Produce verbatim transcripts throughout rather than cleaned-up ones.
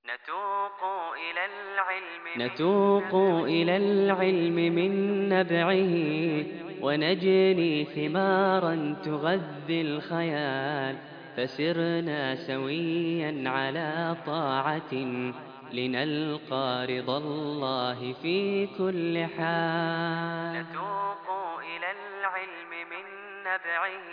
نتوق إلى العلم نتوق إلى العلم من نبعه، ونجني ثمارا تغذي الخيال، فسرنا سويا على طاعة لنلقى رضا الله في كل حال. نتوق إلى العلم من نبعه،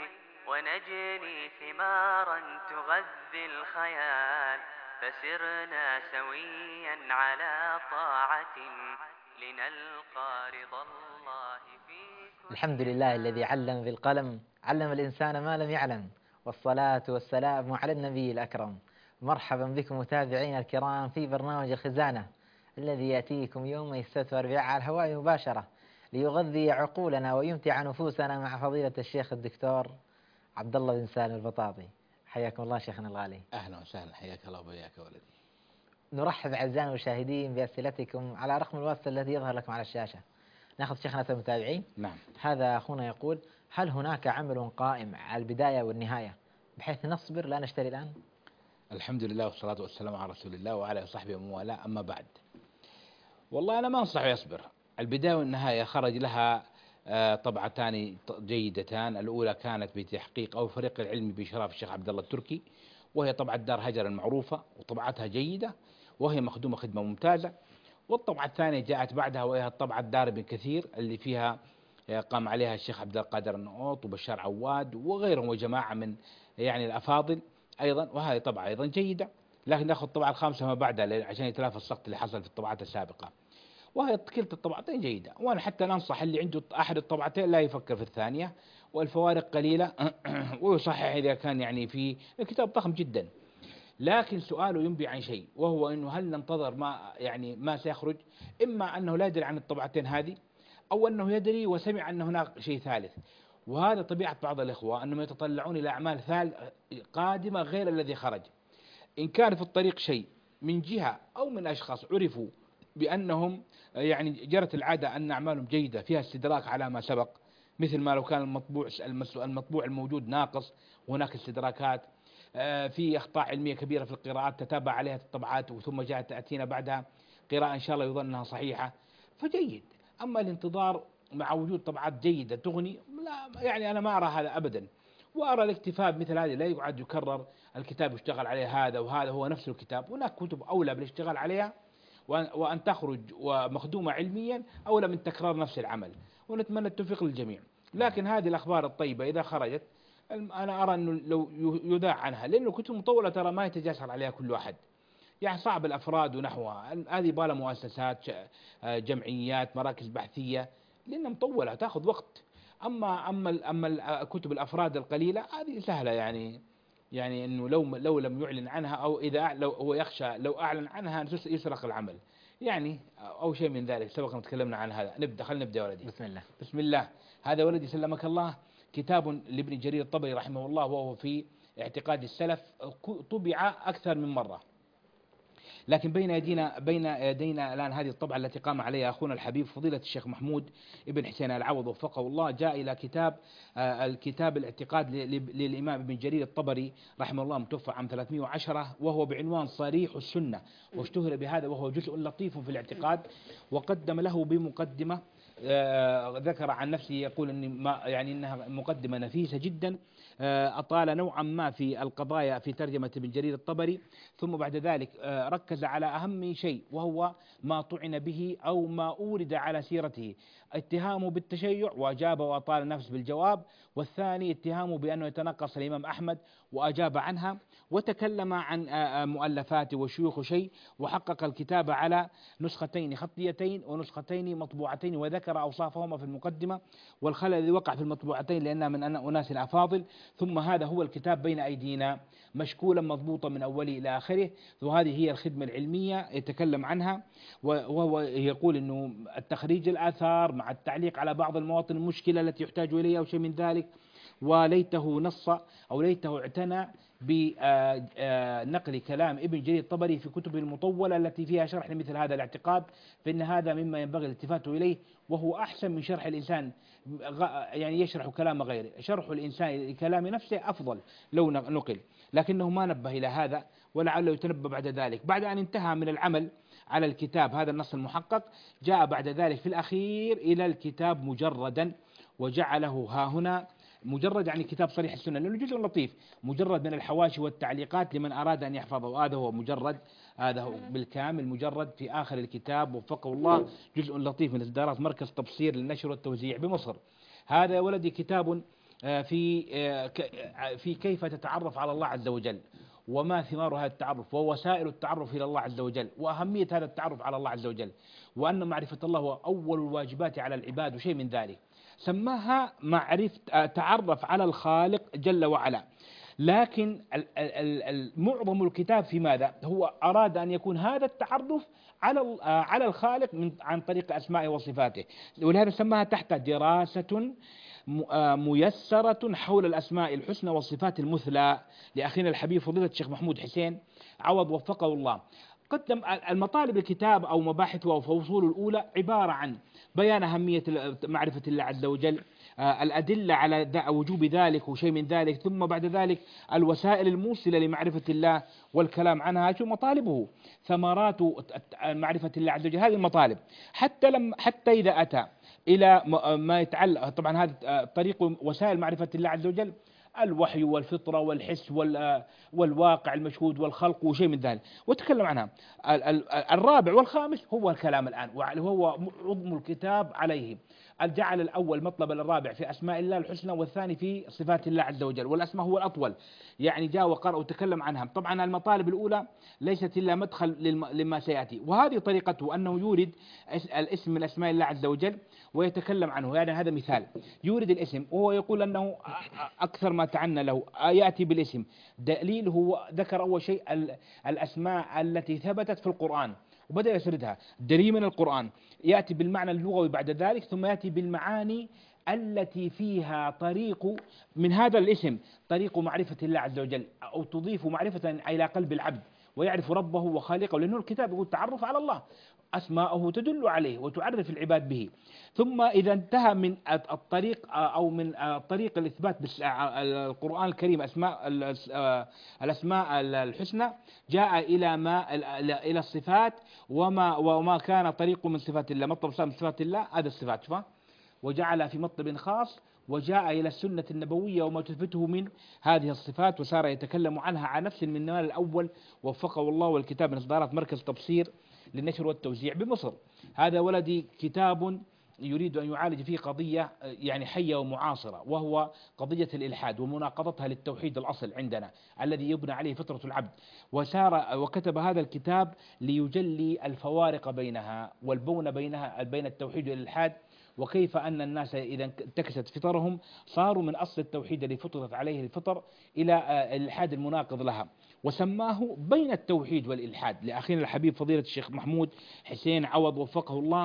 ونجني ثمارا تغذي الخيال، فسرنا سويا على طاعة لنلقى رضا الله في كل الحمد لله الذي علم بالقلم، علم الإنسان ما لم يعلم، والصلاة والسلام على النبي الأكرم. مرحبا بكم متابعينا الكرام في برنامج الخزانة الذي يأتيكم يوم السبت والأربعاء على الهواء مباشرة، ليغذي عقولنا ويمتع نفوسنا مع فضيلة الشيخ الدكتور عبد الله بن سالم البطاطي. حياكم الله شيخنا الغالي. أهلا وسهلا، حياك الله وبياك ولدي. نرحب أعزائنا المشاهدين بأسئلتكم على رقم الواتس الذي يظهر لكم على الشاشة. ناخذ شيخنا المتابعين. نعم. هذا أخونا يقول: هل هناك عمل قائم على البداية والنهاية بحيث نصبر لا نشتري الآن؟ الحمد لله والصلاة والسلام على رسول الله وعلى صحبه ومن والاه، أما بعد. والله أنا ما أنصح يصبر. البداية والنهاية خرج لها آه، طبعتان جيدتان. الأولى كانت بتحقيق أو فريق العلمي بإشراف الشيخ عبد الله التركي، وهي طبعة دار هجر المعروفة، وطبعتها جيدة وهي مخدومة خدمة ممتازة. والطبعة الثانية جاءت بعدها وهي الطبعة دار ابن كثير اللي فيها قام عليها الشيخ عبد القادر النعوط وبشار عواد وغيرهم وجماعة من يعني الأفاضل أيضا، وهذه طبعة أيضا جيدة، لكن نأخذ الطبعة الخامسة ما بعدها عشان يتلافى السقط اللي حصل في الطبعات السابقة. وهي كلتا الطبعتين جيدة، وأنا حتى ننصح اللي عنده أحد الطبعتين لا يفكر في الثانية، والفوارق قليلة ويصحح إذا كان يعني في الكتاب ضخم جدا. لكن سؤاله ينبي عن شيء، وهو أنه هل ننتظر ما يعني ما سيخرج؟ إما أنه لا يدري عن الطبعتين هذه، أو أنه يدري وسمع أن هناك شيء ثالث. وهذا طبيعة بعض الإخوة أنهم يتطلعون إلى أعمال ثالث قادمة غير الذي خرج. إن كان في الطريق شيء من جهة أو من أشخاص عرفوا بأنهم يعني جرت العادة أن أعمالهم جيدة فيها استدراك على ما سبق، مثل ما لو كان المطبوع المطبوع الموجود ناقص وهناك استدراكات، في أخطاء علمية كبيرة في القراءات تتابع عليها الطبعات ثم جاءت تأتينا بعدها قراءة إن شاء الله يظن أنها صحيحة، فجيد. أما الانتظار مع وجود طبعات جيدة تغني، لا يعني أنا ما أرى هذا أبدا، وأرى الاكتفاء بمثل هذه لا يقعد يكرر الكتاب يشتغل عليه هذا وهذا هو نفس الكتاب. هناك كتب أولى بالاشتغال عليها وأن تخرج ومخدومة علميا أولى من تكرار نفس العمل، ونتمنى التوفيق للجميع. لكن هذه الأخبار الطيبة إذا خرجت أنا أرى أنه لو يذاع عنها، لأن الكتب المطولة ترى ما يتجاسر عليها كل واحد، يعني صعب الأفراد ونحوها. هذه بالها مؤسسات، جمعيات، مراكز بحثية، لأنها مطولة تأخذ وقت. أما أما أما كتب الأفراد القليلة هذه سهلة، يعني يعني إنه لو لو لم يعلن عنها، أو إذا لو هو يخشى لو أعلن عنها يسرق العمل، يعني أو شيء من ذلك. سبق أن تكلمنا عن هذا. نبدأ، خلينا نبدأ يا ولدي. بسم الله. بسم الله. هذا ولدي سلمك الله كتاب لابن جرير الطبري رحمه الله، وهو في اعتقاد السلف، طبع أكثر من مرة، لكن بين يدينا بين يدينا الآن هذه الطبعة التي قام عليها أخونا الحبيب فضيلة الشيخ محمود ابن حسين العوض وفقه الله. جاء إلى كتاب آه الكتاب الاعتقاد للإمام ابن جرير الطبري رحمه الله، متوفى عام ثلاثمائة وعشرة، وهو بعنوان صريح السنة، واشتهر بهذا، وهو جزء لطيف في الاعتقاد. وقدم له بمقدمة آه ذكر عن نفسه يقول إن ما يعني إنها مقدمة نفيسة جدا، آه أطال نوعا ما في القضايا في ترجمة ابن جرير الطبري، ثم بعد ذلك آه ركز على أهم شيء، وهو ما طعن به أو ما أورد على سيرته: اتهامه بالتشيع وأجاب وأطال النفس بالجواب، والثاني اتهامه بأنه يتنقص الإمام أحمد وأجاب عنها، وتكلم عن مؤلفاته وشيوخ شيء، وحقق الكتابة على نسختين خطيتين ونسختين مطبوعتين، وذكر أوصافهما في المقدمة والخلل الذي وقع في المطبوعتين لأنها من أناس أفاضل. ثم هذا هو الكتاب بين أيدينا مشكولا مضبوطا من أوله إلى آخره، وهذه هي الخدمة العلمية يتكلم عنها. وهو يقول أنه التخريج الآثار مع التعليق على بعض المواطن المشكلة التي يحتاج إليها أو شيء من ذلك، وليته نص أو ليته اعتنى بنقل كلام ابن جرير الطبري في كتبه المطولة التي فيها شرح لمثل هذا الاعتقاد، فإن هذا مما ينبغي الالتفات إليه، وهو أحسن من شرح الإنسان يعني يشرح كلام غيره. شرح الإنسان لكلام نفسه أفضل لو نقل، لكنه ما نبه إلى هذا، ولعله يتنبأ بعد ذلك. بعد أن انتهى من العمل على الكتاب هذا النص المحقق، جاء بعد ذلك في الأخير إلى الكتاب مجردا، وجعله ها هنا مجرد، يعني كتاب صريح السنة، لأنه جزء لطيف مجرد من الحواشي والتعليقات لمن أراد أن يحفظه. هذا هو مجرد، هذا هو بالكامل مجرد في آخر الكتاب وفقه الله، جزء لطيف من إصدارات مركز تبصير للنشر والتوزيع بمصر. هذا يا ولدي كتاب في في كيف تتعرف على الله عز وجل، وما ثمار هذا التعرف، ووسائل التعرف إلى الله عز وجل، وأهمية هذا التعرف على الله عز وجل، وأن معرفة الله هو أول الواجبات على العباد وشيء من ذلك. سماها معرفة تعرف على الخالق جل وعلا. لكن معظم الكتاب في ماذا؟ هو أراد أن يكون هذا التعرف على على الخالق من عن طريق أسمائه وصفاته، ولهذا سماها تحت دراسة ميسرة حول الأسماء الحسنى والصفات المثلى لأخينا الحبيب فضيلة الشيخ محمود حسين عوض وفقه الله. قدم المطالب الكتاب أو مباحثه أو فصوله الأولى عبارة عن بيان أهمية معرفة الله عز وجل، الأدلة على وجوب ذلك وشيء من ذلك، ثم بعد ذلك الوسائل الموصلة لمعرفة الله والكلام عنها، شو مطالبه، ثمرات معرفة الله عز وجل، هذه المطالب. حتى لم حتى إذا أتى إلى ما يتعلق، طبعا هذا طريق وسائل معرفة الله عز وجل، الوحي والفطرة والحس والواقع المشهود والخلق وشيء من ذلك، وتكلم عنها. الرابع والخامس هو الكلام الآن، وهو عظم الكتاب عليه. الجعل الأول مطلب الرابع في أسماء الله الحسنى، والثاني في صفات الله عز وجل، والأسماء هو الأطول، يعني جاء وقرأ وتكلم عنها. طبعا المطالب الأولى ليست إلا مدخل لما سيأتي، وهذه طريقته أنه يورد الاسم من أسماء الله عز وجل ويتكلم عنه. يعني هذا مثال، يورد الاسم وهو يقول أنه أكثر ما تعنى له، يأتي بالاسم. دليل هو ذكر أول شيء الأسماء التي ثبتت في القرآن وبدأ يسردها، دليل من القرآن، يأتي بالمعنى اللغوي بعد ذلك، ثم يأتي بالمعاني التي فيها طريق من هذا الاسم، طريق معرفة الله عز وجل، أو تضيف معرفة إلى قلب العبد ويعرف ربه وخالقه، لأنه الكتاب يقول تعرف على الله، أسماءه تدل عليه وتعرف العباد به. ثم إذا انتهى من الطريق أو من طريق الإثبات بالقرآن الكريم أسماء الأسماء الحسنى، جاء إلى ما إلى الصفات، وما وما كان طريق من صفات الله، مطلب من صفات الله هذا الصفات، شوف، وجعل في مطلب خاص، وجاء إلى السنة النبوية وما تثبته من هذه الصفات، وصار يتكلم عنها على نفس المنوال الأول وفقه الله، والكتاب من إصدارات مركز تبصير للنشر والتوزيع بمصر. هذا ولدي كتاب يريد أن يعالج فيه قضية يعني حية ومعاصرة، وهو قضية الإلحاد ومناقضتها للتوحيد الأصل عندنا الذي يبنى عليه فطرة العبد. وسار وكتب هذا الكتاب ليجلي الفوارق بينها والبون بينها بين التوحيد والإلحاد، وكيف أن الناس إذا انتكست فطرهم صاروا من أصل التوحيد الذي فطرت عليه الفطر إلى الإلحاد المناقض لها، وسماه بين التوحيد والإلحاد لأخينا الحبيب فضيلة الشيخ محمود حسين عوض وفقه الله.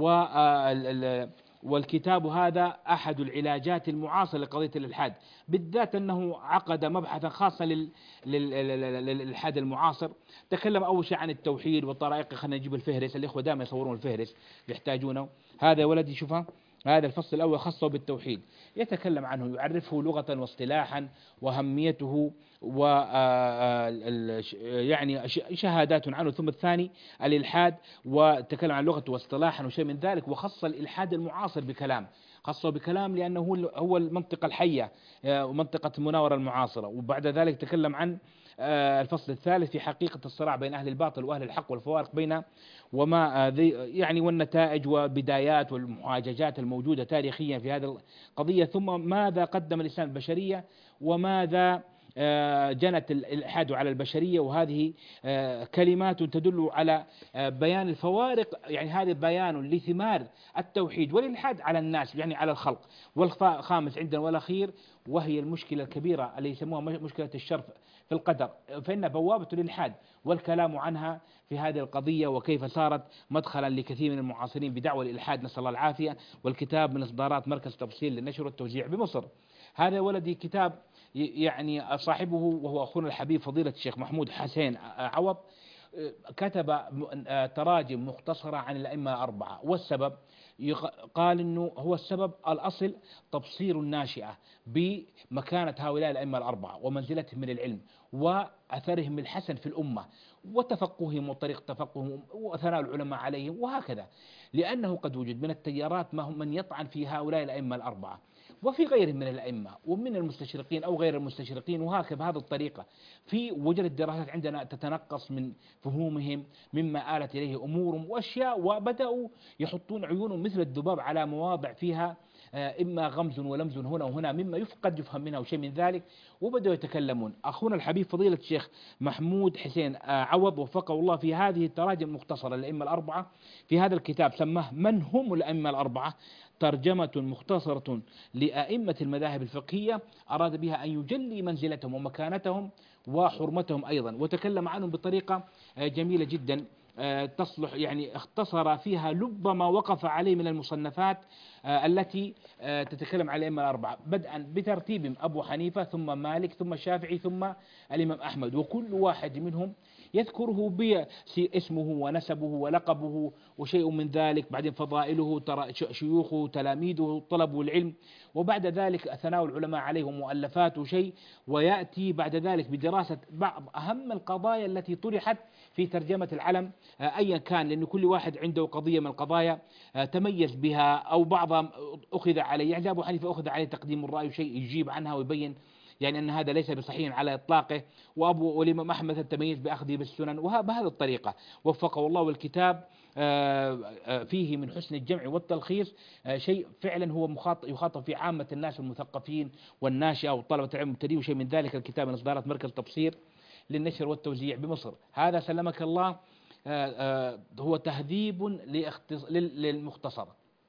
والكتاب هذا أحد العلاجات المعاصرة لقضية الإلحاد، بالذات أنه عقد مبحثا خاصا للإلحاد المعاصر. تكلم أول شيء عن التوحيد والطرائق، خلينا نجيب الفهرس، الإخوة دائما يصورون الفهرس يحتاجونه. هذا ولدي شوفها، هذا الفصل الأول خاصه بالتوحيد، يتكلم عنه، يعرفه لغة واصطلاحا وأهميته و يعني شهادات عنه. ثم الثاني الإلحاد، وتكلم عن لغته واصطلاحا وشيء من ذلك، وخص الإلحاد المعاصر بكلام، خصه بكلام لأنه هو المنطقة الحية ومنطقة المناورة المعاصرة. وبعد ذلك تكلم عن الفصل الثالث في حقيقة الصراع بين أهل الباطل وأهل الحق والفوارق بينه وما يعني والنتائج وبدايات والمعاججات الموجودة تاريخيا في هذه القضية، ثم ماذا قدم الإسلام البشرية وماذا جنت الإلحاد على البشرية. وهذه كلمات تدل على بيان الفوارق، يعني هذا بيان لثمار التوحيد والإلحاد على الناس، يعني على الخلق. والخامس عندنا والأخير وهي المشكلة الكبيرة اللي يسموها مشكلة الشر في القدر، فإن بوابة الإلحاد والكلام عنها في هذه القضية، وكيف صارت مدخلا لكثير من المعاصرين بدعوى الإلحاد، نسأل الله العافية. والكتاب من إصدارات مركز تبصير للنشر والتوزيع بمصر. هذا ولدي كتاب يعني صاحبه وهو أخونا الحبيب فضيلة الشيخ محمود حسين عوض، كتب تراجم مختصرة عن الأئمة الأربعة. والسبب قال أنه هو السبب الأصل تبصير الناشئة بمكانة هؤلاء الأئمة الأربعة ومنزلتهم من العلم وأثرهم الحسن في الأمة وتفقههم وطريق تفقههم وثناء العلماء عليهم وهكذا، لأنه قد وجد من التيارات ما هم من يطعن في هؤلاء الأئمة الأربعة وفي غيرهم من الأئمة ومن المستشرقين أو غير المستشرقين، وهكذا بهذه الطريقة. في وجد الدراسات عندنا تتنقص من فهومهم مما آلت إليه أمورهم وأشياء، وبدأوا يحطون عيونهم مثل الذباب على مواضع فيها إما غمز ولمز هنا وهنا مما يفقد يفهم منها وشيء من ذلك، وبدأوا يتكلمون. أخونا الحبيب فضيلة الشيخ محمود حسين عوض وفقه الله في هذه التراجم المختصرة للأئمة الأربعة في هذا الكتاب سماه من هم الأئمة الأربعة، ترجمة مختصرة لأئمة المذاهب الفقهية، أراد بها أن يجلي منزلتهم ومكانتهم وحرمتهم أيضا، وتكلم عنهم بطريقة جميلة جدا تصلح، يعني اختصر فيها لب ما وقف عليه من المصنفات التي تتكلم عن الأئمة الأربعة، بدءا بترتيبهم أبو حنيفة ثم مالك ثم الشافعي ثم الإمام أحمد، وكل واحد منهم يذكره باسمه ونسبه ولقبه وشيء من ذلك، بعدين فضائله شيوخه تلاميذه طلبوا العلم، وبعد ذلك ثناء العلماء عليهم مؤلفات وشيء، ويأتي بعد ذلك بدراسة بعض أهم القضايا التي طرحت في ترجمة العلم أيا كان، لأن كل واحد عنده قضية من القضايا تميز بها أو بعضها أخذ عليه، يعني أبو حنيفة أخذ عليه تقديم الرأي وشيء يجيب عنها ويبين يعني أن هذا ليس بصحيح على إطلاقه، وأبو والإمام أحمد التمييز بأخذه بالسنن، وبهذه الطريقة وفقه الله. والكتاب فيه من حسن الجمع والتلخيص شيء فعلا هو يخاطب في عامة الناس المثقفين والناشئة وطلبة العلم المبتدئين وشيء من ذلك. الكتاب من إصدارات مركز تبصير للنشر والتوزيع بمصر. هذا سلمك الله هو تهذيب للمختصر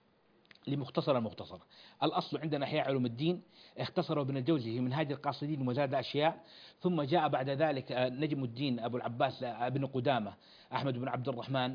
لمختصر المختصر. الأصل عندنا إحياء علوم الدين، اختصره ابن الجوزي في منهاج القاصدين وزاد أشياء، ثم جاء بعد ذلك نجم الدين أبو العباس ابن قدامة أحمد بن عبد الرحمن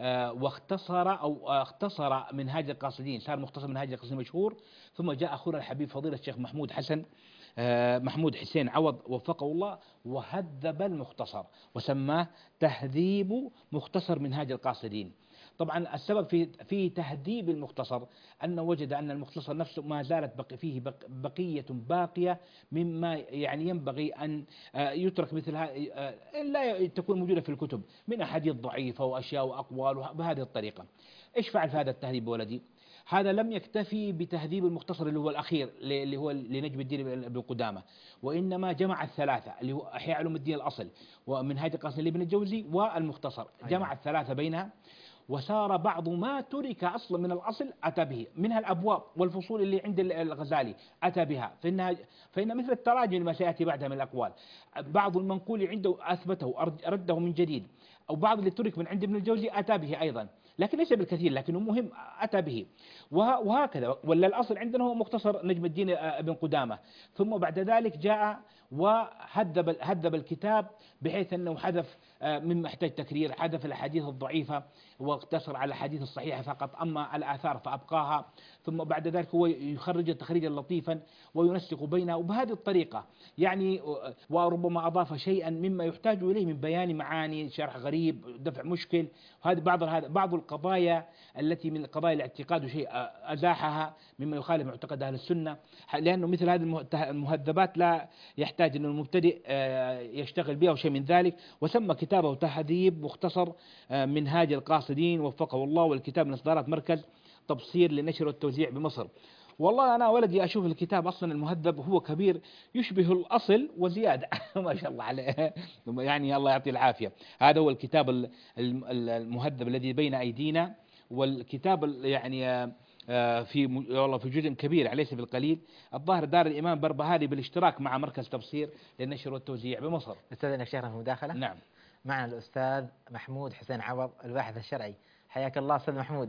واختصر أو اختصر منهاج القاصدين، صار مختصر منهاج القاصدين مشهور. ثم جاء أخونا الحبيب فضيلة الشيخ محمود حسن محمود حسين عوض وفقه الله وهذب المختصر وسماه تهذيب مختصر منهاج القاصدين. طبعا السبب في في تهذيب المختصر أنه وجد أن المختصر نفسه ما زالت بقي فيه بقية باقية مما يعني ينبغي أن يترك مثلها لا تكون موجودة في الكتب من أحاديث ضعيفة وأشياء وأقوال بهذه الطريقة. إيش فعل في هذا التهذيب ولدي؟ هذا لم يكتفي بتهذيب المختصر اللي هو الأخير اللي هو لنجم الدين ابن قدامة، وإنما جمع الثلاثة اللي هو إحياء علوم الدين الأصل ومنهاج القاصدين لابن الجوزي والمختصر، جمع الثلاثة بينها، وصار بعض ما ترك أصلا من الأصل أتى به، منها الأبواب والفصول اللي عند الغزالي أتى بها، فإنها فإن مثل التراجم لما سيأتي بعدها من الأقوال، بعض المنقول عنده أثبته رده من جديد، أو بعض اللي ترك من عند ابن الجوزي أتى به أيضا، لكن ليس بالكثير لكنه مهم أتى به، وهكذا. ولا الأصل عندنا هو مختصر نجم الدين ابن قدامة، ثم بعد ذلك جاء وهذب هذب الكتاب بحيث أنه حذف مما يحتاج تكرير، حذف الأحاديث الضعيفة واقتصر على الأحاديث الصحيحة فقط، أما الآثار فأبقاها، ثم بعد ذلك هو يخرج تخريجا لطيفا وينسق بينها، وبهذه الطريقة يعني، وربما أضاف شيئا مما يحتاج إليه من بيان معاني، شرح غريب، دفع مشكل، هذه بعض هذا بعض القضايا التي من قضايا الاعتقاد وشيء أزاحها مما يخالف معتقد أهل السنة، لأنه مثل هذه المهذبات لا يحتاج أن المبتدئ يشتغل بها وشيء من ذلك، وسمى كتابه تهذيب مختصر منهاج القاصدين وفقه الله. والكتاب من إصدارات مركز تبصير للنشر والتوزيع بمصر. والله أنا ولدي أشوف الكتاب أصلا المهذب هو كبير يشبه الأصل وزيادة ما شاء الله عليه يعني الله يعطي العافية. هذا هو الكتاب المهذب الذي بين أيدينا، والكتاب يعني في والله في جزء كبير ليس بالقليل. الظاهر دار الإمام بربهاري بالاشتراك مع مركز تبصير للنشر والتوزيع بمصر. أستاذنا شيخنا في مداخلة. نعم، معنا الأستاذ محمود حسين عوض الباحث الشرعي. حياك الله أستاذ محمود.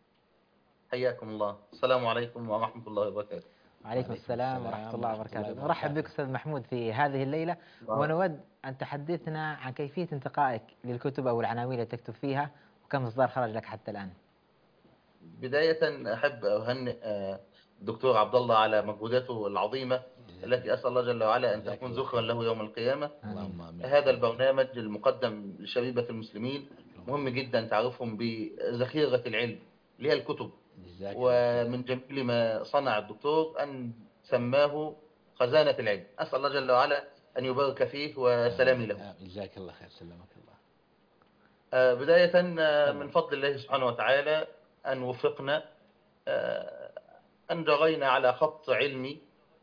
حياكم الله. السلام عليكم ورحمة الله وبركاته. وعليكم السلام ورحمة الله وبركاته. نرحب بك أستاذ محمود في هذه الليلة، ونود أن تحدثنا عن كيفية انتقائك للكتب أو العناوين التي تكتب فيها، وكم إصدار خرج لك حتى الآن. بداية أحب أهنئ الدكتور عبد الله على مجهوداته العظيمة التي أسأل الله جل وعلا أن تكون ذخرا له يوم القيامة. اللهم آمين. هذا البرنامج المقدم لشبيبة المسلمين مهم جدا تعرفهم بذخيرة العلم اللي هي الكتب، جزاك الله خير. ومن جميل ما صنع الدكتور أن سماه خزانة العلم. أسأل الله جل وعلا أن يبارك فيه وسلامي له. آه، جزاك الله خير، سلمك الله. آه، بداية آه، من فضل الله سبحانه وتعالى أن وفقنا، آه، أن جرينا على خط علمي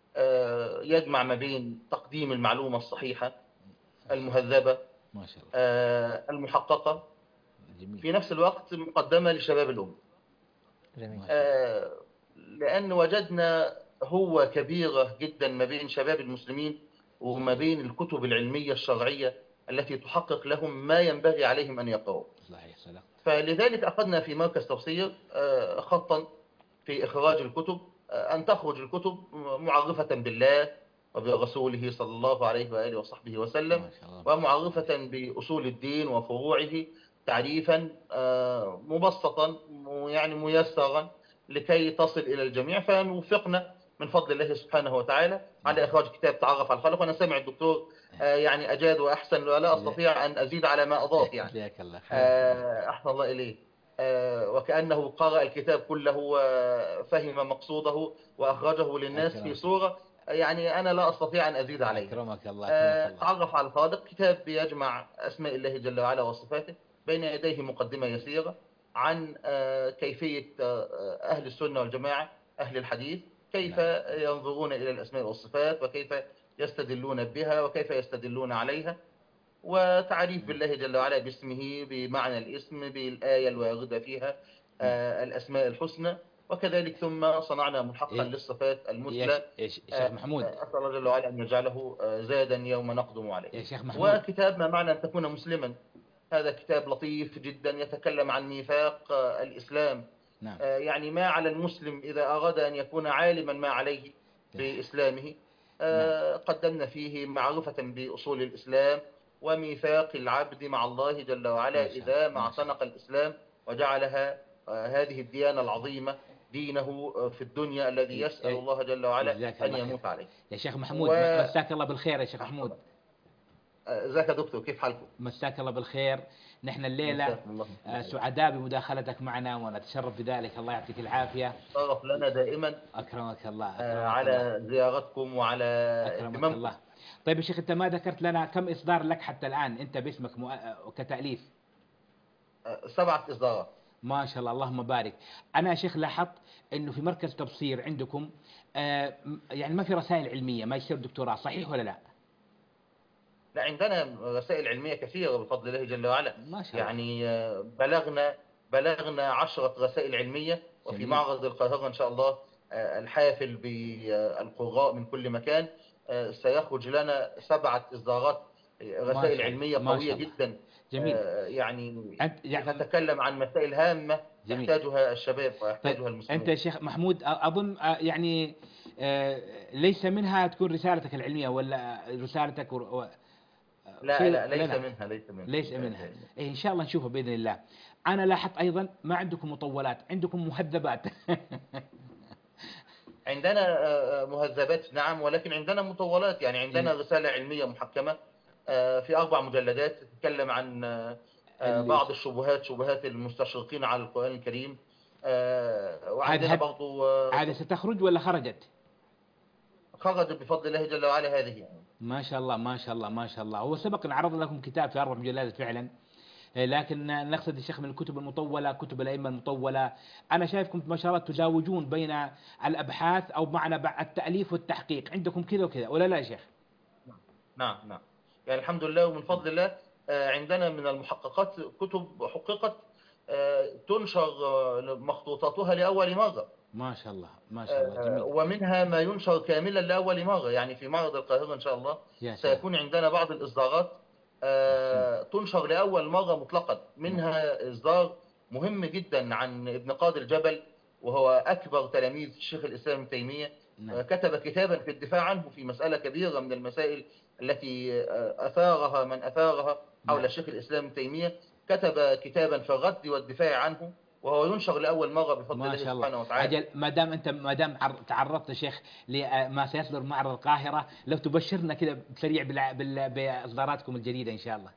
آه، يجمع ما بين تقديم المعلومة الصحيحة المهذبة ما شاء الله. آه، المحققة جميل. في نفس الوقت مقدمة لشباب الأمة. جميل. آه، لأن وجدنا هو كبيرة جدا ما بين شباب المسلمين وما بين الكتب العلمية الشرعية التي تحقق لهم ما ينبغي عليهم أن يقرأوا. صحيح، صدقت. فلذلك أخذنا في مركز تبصير آه، خطا في إخراج الكتب، آه، أن تخرج الكتب معرفة بالله وبرسوله صلى الله عليه وآله وصحبه وسلم، ما شاء الله. ومعرفة بأصول الدين وفروعه تعريفا آه، مبسطا يعني ميسرا لكي تصل إلى الجميع. فنوفقنا من فضل الله سبحانه وتعالى على إخراج كتاب تعرف على الخلق. وأنا سامع الدكتور آه، يعني أجاد وأحسن، ولا أستطيع أن أزيد على ما أضاف يعني. جزاك الله خير. آه، أحسن الله إليه. آه، وكأنه قرأ الكتاب كله وفهم مقصوده وأخرجه للناس في صورة يعني أنا لا أستطيع أن أزيد عليها. أكرمك الله. آه، أكرمك الله. تعرف على الخالق كتاب بيجمع أسماء الله جل وعلا وصفاته، بين يديه مقدمة يسيرة عن آه، كيفية آه، أهل السنة والجماعة أهل الحديث كيف ينظرون إلى الأسماء والصفات وكيف يستدلون بها وكيف يستدلون عليها، وتعريف بالله جل وعلا باسمه بمعنى الاسم بالآية الواردة فيها آه، الأسماء الحسنى، وكذلك ثم صنعنا ملحقا للصفات المثلى. يا شيخ محمود، أسأل الله جل وعلا أن يجعله آه، زادا يوم نقدم عليه. يا شيخ محمود، وكتاب ما معنى أن تكون مسلما، هذا كتاب لطيف جدا يتكلم عن ميثاق آه، الإسلام. نعم. آه، يعني ما على المسلم إذا أراد أن يكون عالما ما عليه بإسلامه. آه، قدمنا فيه معرفة بأصول الإسلام وميثاق العبد مع الله جل وعلا إذا ما اعتنق الإسلام وجعلها آه، هذه الديانة العظيمة دينه آه، في الدنيا الذي يسأل الله جل وعلا أن يموت عليه. يا شيخ محمود، و... مساك الله بالخير يا شيخ محمود. ازيك يا دكتور، كيف حالكم؟ مساك الله بالخير. نحن الليلة آه، سعداء بمداخلتك معنا ونتشرف بذلك، الله يعطيك العافية. شرف لنا دائما. أكرمك الله. أكرمك آه، على الله. زيارتكم وعلى أكرمك الله. طيب يا شيخ، أنت ما ذكرت لنا كم إصدار لك حتى الآن أنت باسمك مؤ... كتأليف؟ آه، سبعة إصدارات. ما شاء الله، اللهم بارك. أنا يا شيخ لاحظت أنه في مركز تبصير عندكم آه يعني ما في رسائل علمية، ما يصير دكتوراه، صحيح ولا لا؟ لا، عندنا رسائل علمية كثيرة بفضل الله جل وعلا. ما شاء الله. يعني آه، بلغنا بلغنا عشرة رسائل علمية، وفي جميل. معرض القاهرة إن شاء الله آه، الحافل بالقراء من كل مكان آه، سيخرج لنا سبعة إصدارات رسائل علمية قوية جدا. جميل. آه، يعني أنت يعني تتكلم عن مسائل هامة جميل. يحتاجها الشباب ويحتاجها طيب المسلمون. أنت يا شيخ محمود أظن آه، يعني آه، ليس منها تكون رسالتك العلمية ولا رسالتك و... لا لا ليس منها ليس منها ليس منها إيه، إن شاء الله نشوفها بإذن الله. أنا لاحظت أيضا ما عندكم مطولات، عندكم مهذبات. عندنا مهذبات نعم، ولكن عندنا مطولات. يعني عندنا رسالة علمية محكمة في أربع مجلدات تتكلم عن بعض الشبهات شبهات المستشرقين على القرآن الكريم. وعندنا برضو هذه ستخرج ولا خرجت؟ خرجت بفضل الله جل وعلا هذه يعني. ما شاء الله ما شاء الله ما شاء الله. هو سبق ان عرض لكم كتاب في اربع مجلدات فعلا، لكن نقصد الشيخ من الكتب المطولة، كتب الأئمة المطولة. أنا شايفكم ما شاء الله تزاوجون بين الأبحاث أو معنى التأليف والتحقيق، عندكم كذا وكذا ولا لا يا شيخ؟ نعم نعم، يعني الحمد لله ومن فضل الله عندنا من المحققات كتب حققت تنشر مخطوطاتها لأول مرة. ما شاء الله ما شاء الله جميل. ومنها ما ينشر كاملا لأول مرة. يعني في معرض القاهرة إن شاء الله سيكون عندنا بعض الإصدارات آه تنشر لأول مرة مطلقا. منها إصدار مهم جدا عن ابن قاضي الجبل، وهو أكبر تلاميذ الشيخ الإسلام ابن تيمية. آه كتب كتابا في الدفاع عنه في مسألة كبيرة من المسائل التي آه أثارها من أثارها حول الشيخ الإسلام ابن تيمية. كتب كتابا في الرد والدفاع عنه وهو ينشر لأول مرة بفضل ما الله شاء الله. سبحانه وتعالى. أجل ما دام أنت ما دام عر- تعرضت يا شيخ لما سيصدر معرض القاهرة، لو تبشرنا كذا بسريع بال- بال- بإصداراتكم الجديدة إن شاء الله.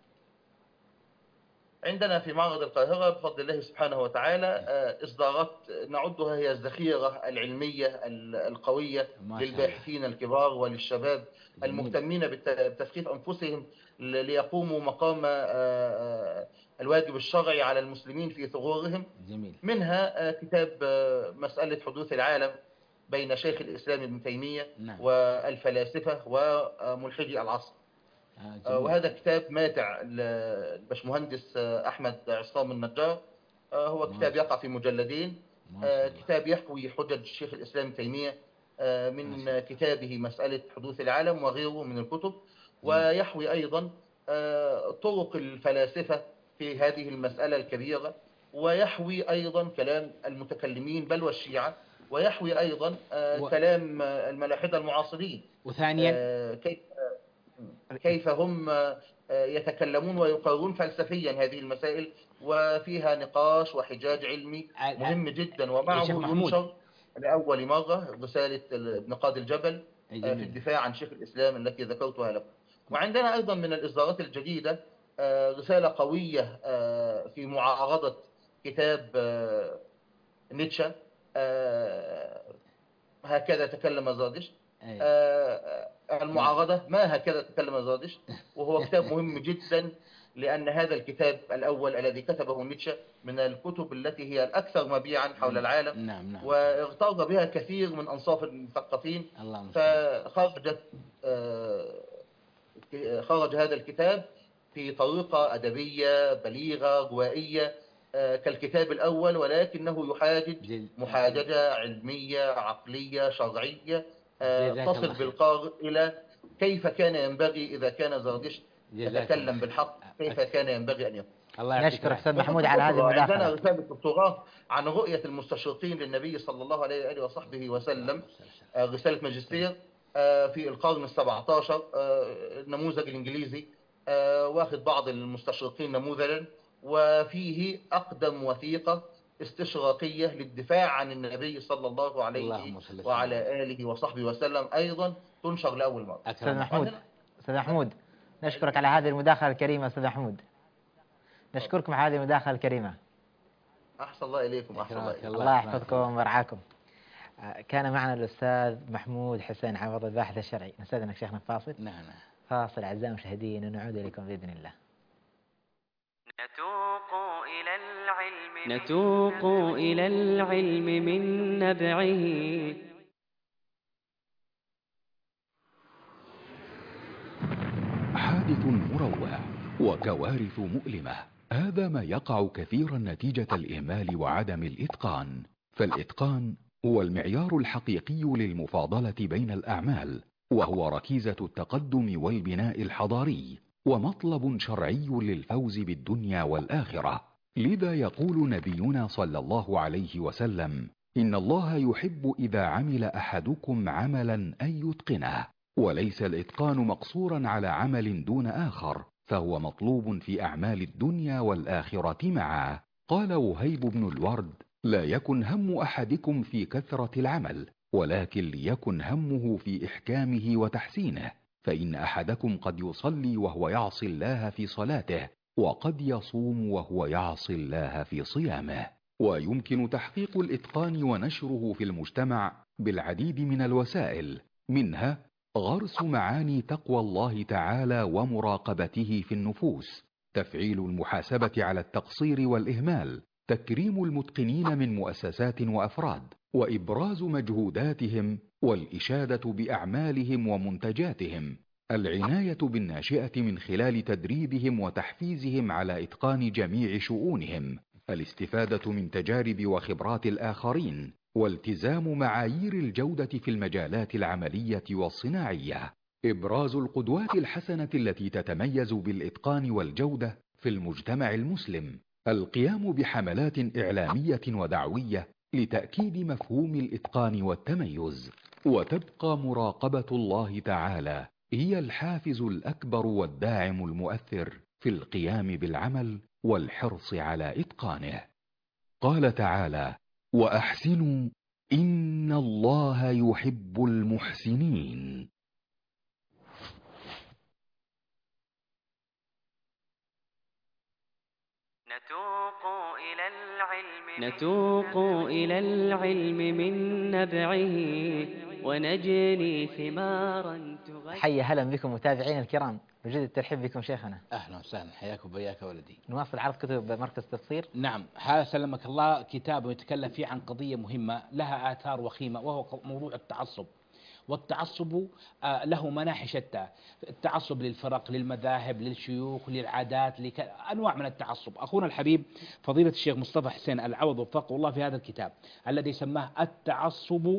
عندنا في معرض القاهرة بفضل الله سبحانه وتعالى آه، إصدارات نعدها هي الذخيرة العلمية ال- القوية ما شاء الله. للباحثين الكبار وللشباب جميل. المهتمين بالت- بتثقيف أنفسهم ل- ليقوموا مقام آه، آه، الواجب الشرعي على المسلمين في ثغورهم. جميل. منها آه، كتاب آه، مسألة حدوث العالم بين شيخ الإسلام ابن تيمية نعم. والفلاسفة وملحدي العصر. آه، آه، جميل. وهذا كتاب ماتع للبشمهندس آه، أحمد عصام النجار. آه، هو ما كتاب شاء يقع في مجلدين. ما شاء آه، الله. كتاب يحوي حجج الشيخ الإسلام ابن تيمية آه، ما من شاء الله. كتابه مسألة حدوث العالم وغيره من الكتب. ويحوي أيضا آه، طرق الفلاسفة في هذه المسألة الكبيرة، ويحوي أيضا كلام المتكلمين بل والشيعة، ويحوي أيضا آه، و- كلام آه، الملاحدة المعاصرين. وثانيا آه، كيف كيف هم آه، يتكلمون ويقررون فلسفيا هذه المسائل، وفيها نقاش وحجاج علمي آه، مهم جدا. يا ومعه شيخ محمود. ينشر لأول مرة رسالة ابن قاضي الجبل أي آه، جميل. في الدفاع عن شيخ الإسلام التي ذكرتها لكم. وعندنا أيضا من الإصدارات الجديدة آه، رسالة قوية آه، في معارضة كتاب آه، نيتشه، آه، هكذا تكلم زرادشت. أي. آه، المعارضة ما هكذا تكلم زرادشت، وهو كتاب مهم جدا، لأن هذا الكتاب الأول الذي كتبه نيتشه من الكتب التي هي الأكثر مبيعا حول العالم، نعم نعم. واغتر بها كثير من أنصاف المثقفين. الله المستعان. فخرجت آه، خرج هذا الكتاب في طريقة أدبية بليغة روائية آه، كالكتاب الأول، ولكنه يحاجج جل- محاججة علمية عقلية شرعية آه، جزاك الله تصل خير. بالقارئ إلى كيف كان ينبغي إذا كان زرادشت جزاك الله يتكلم خير. بالحق، كيف كان ينبغي أن يكون. الله يعطيك نشكر العافية. أستاذ محمود على هذه عندنا المداخلة. رسالة دكتوراه عن رؤية المستشرقين للنبي صلى الله عليه وآله وصحبه وسلم، آه، رسالة ماجستير آه، في القرن السبعة عشر، آه، النموذج الإنجليزي، آه، واخد بعض المستشرقين نموذجا، وفيه أقدم وثيقة استشراقية للدفاع عن النبي صلى الله عليه اللهم صل وسلم. وعلى آله وصحبه وسلم، أيضا تنشر لأول مرة. أستاذ أكرم. محمود أستاذ محمود نشكرك على هذه المداخلة الكريمة. أستاذ محمود نشكركم على هذه المداخلة الكريمة. أحسن الله إليكم. أحسن الله إليكم. الله يحفظكم ويرعاكم. آه، كان معنا الأستاذ محمود حسين عوض الباحث الشرعي. نستأذنك شيخنا فاصل. نعم نعم. فاصل أعزائي المشاهدين ونعود إليكم بإذن الله. نتوق إلى العلم نتوق إلى العلم من نبعه. حادث مروع وكوارث مؤلمة، هذا ما يقع كثيرا نتيجة الإهمال وعدم الإتقان. فالإتقان هو المعيار الحقيقي للمفاضلة بين الأعمال، وهو ركيزة التقدم والبناء الحضاري، ومطلب شرعي للفوز بالدنيا والآخرة. لذا يقول نبينا صلى الله عليه وسلم: إن الله يحب إذا عمل أحدكم عملا أن يتقنه. وليس الإتقان مقصورا على عمل دون آخر، فهو مطلوب في أعمال الدنيا والآخرة معا. قال وهيب بن الورد: لا يكن هم أحدكم في كثرة العمل، ولكن ليكن همه في إحكامه وتحسينه. فإن أحدكم قد يصلي وهو يعصي الله في صلاته، وقد يصوم وهو يعصي الله في صيامه. ويمكن تحقيق الإتقان ونشره في المجتمع بالعديد من الوسائل، منها غرس معاني تقوى الله تعالى ومراقبته في النفوس، تفعيل المحاسبة على التقصير والإهمال، تكريم المتقنين من مؤسسات وأفراد، وإبراز مجهوداتهم والإشادة بأعمالهم ومنتجاتهم، العناية بالناشئة من خلال تدريبهم وتحفيزهم على إتقان جميع شؤونهم، الاستفادة من تجارب وخبرات الآخرين، والتزام معايير الجودة في المجالات العملية والصناعية، إبراز القدوات الحسنة التي تتميز بالإتقان والجودة في المجتمع المسلم، القيام بحملات إعلامية ودعوية لتأكيد مفهوم الإتقان والتميز. وتبقى مراقبة الله تعالى هي الحافز الأكبر والداعم المؤثر في القيام بالعمل والحرص على إتقانه. قال تعالى: وأحسنوا إن الله يحب المحسنين. نتوق إلى العلم نتوق إلى العلم من نبعه ونجني ثمارا تغذي. حي هلا بكم متابعينا الكرام، بجد الترحيب بكم شيخنا. أهلا وسهلا، حياك وبياك ولدي. نواصل عرض كتب مركز تفسير. نعم، هذا سلمك الله كتاب يتكلم فيه عن قضية مهمة لها آثار وخيمة، وهو موضوع التعصب. والتعصب له مناحي شتى، التعصب للفرق، للمذاهب، للشيوخ، للعادات، لك... أنواع من التعصب. أخونا الحبيب فضيلة الشيخ مصطفى حسين العوض وفقه الله في هذا الكتاب الذي سماه التعصب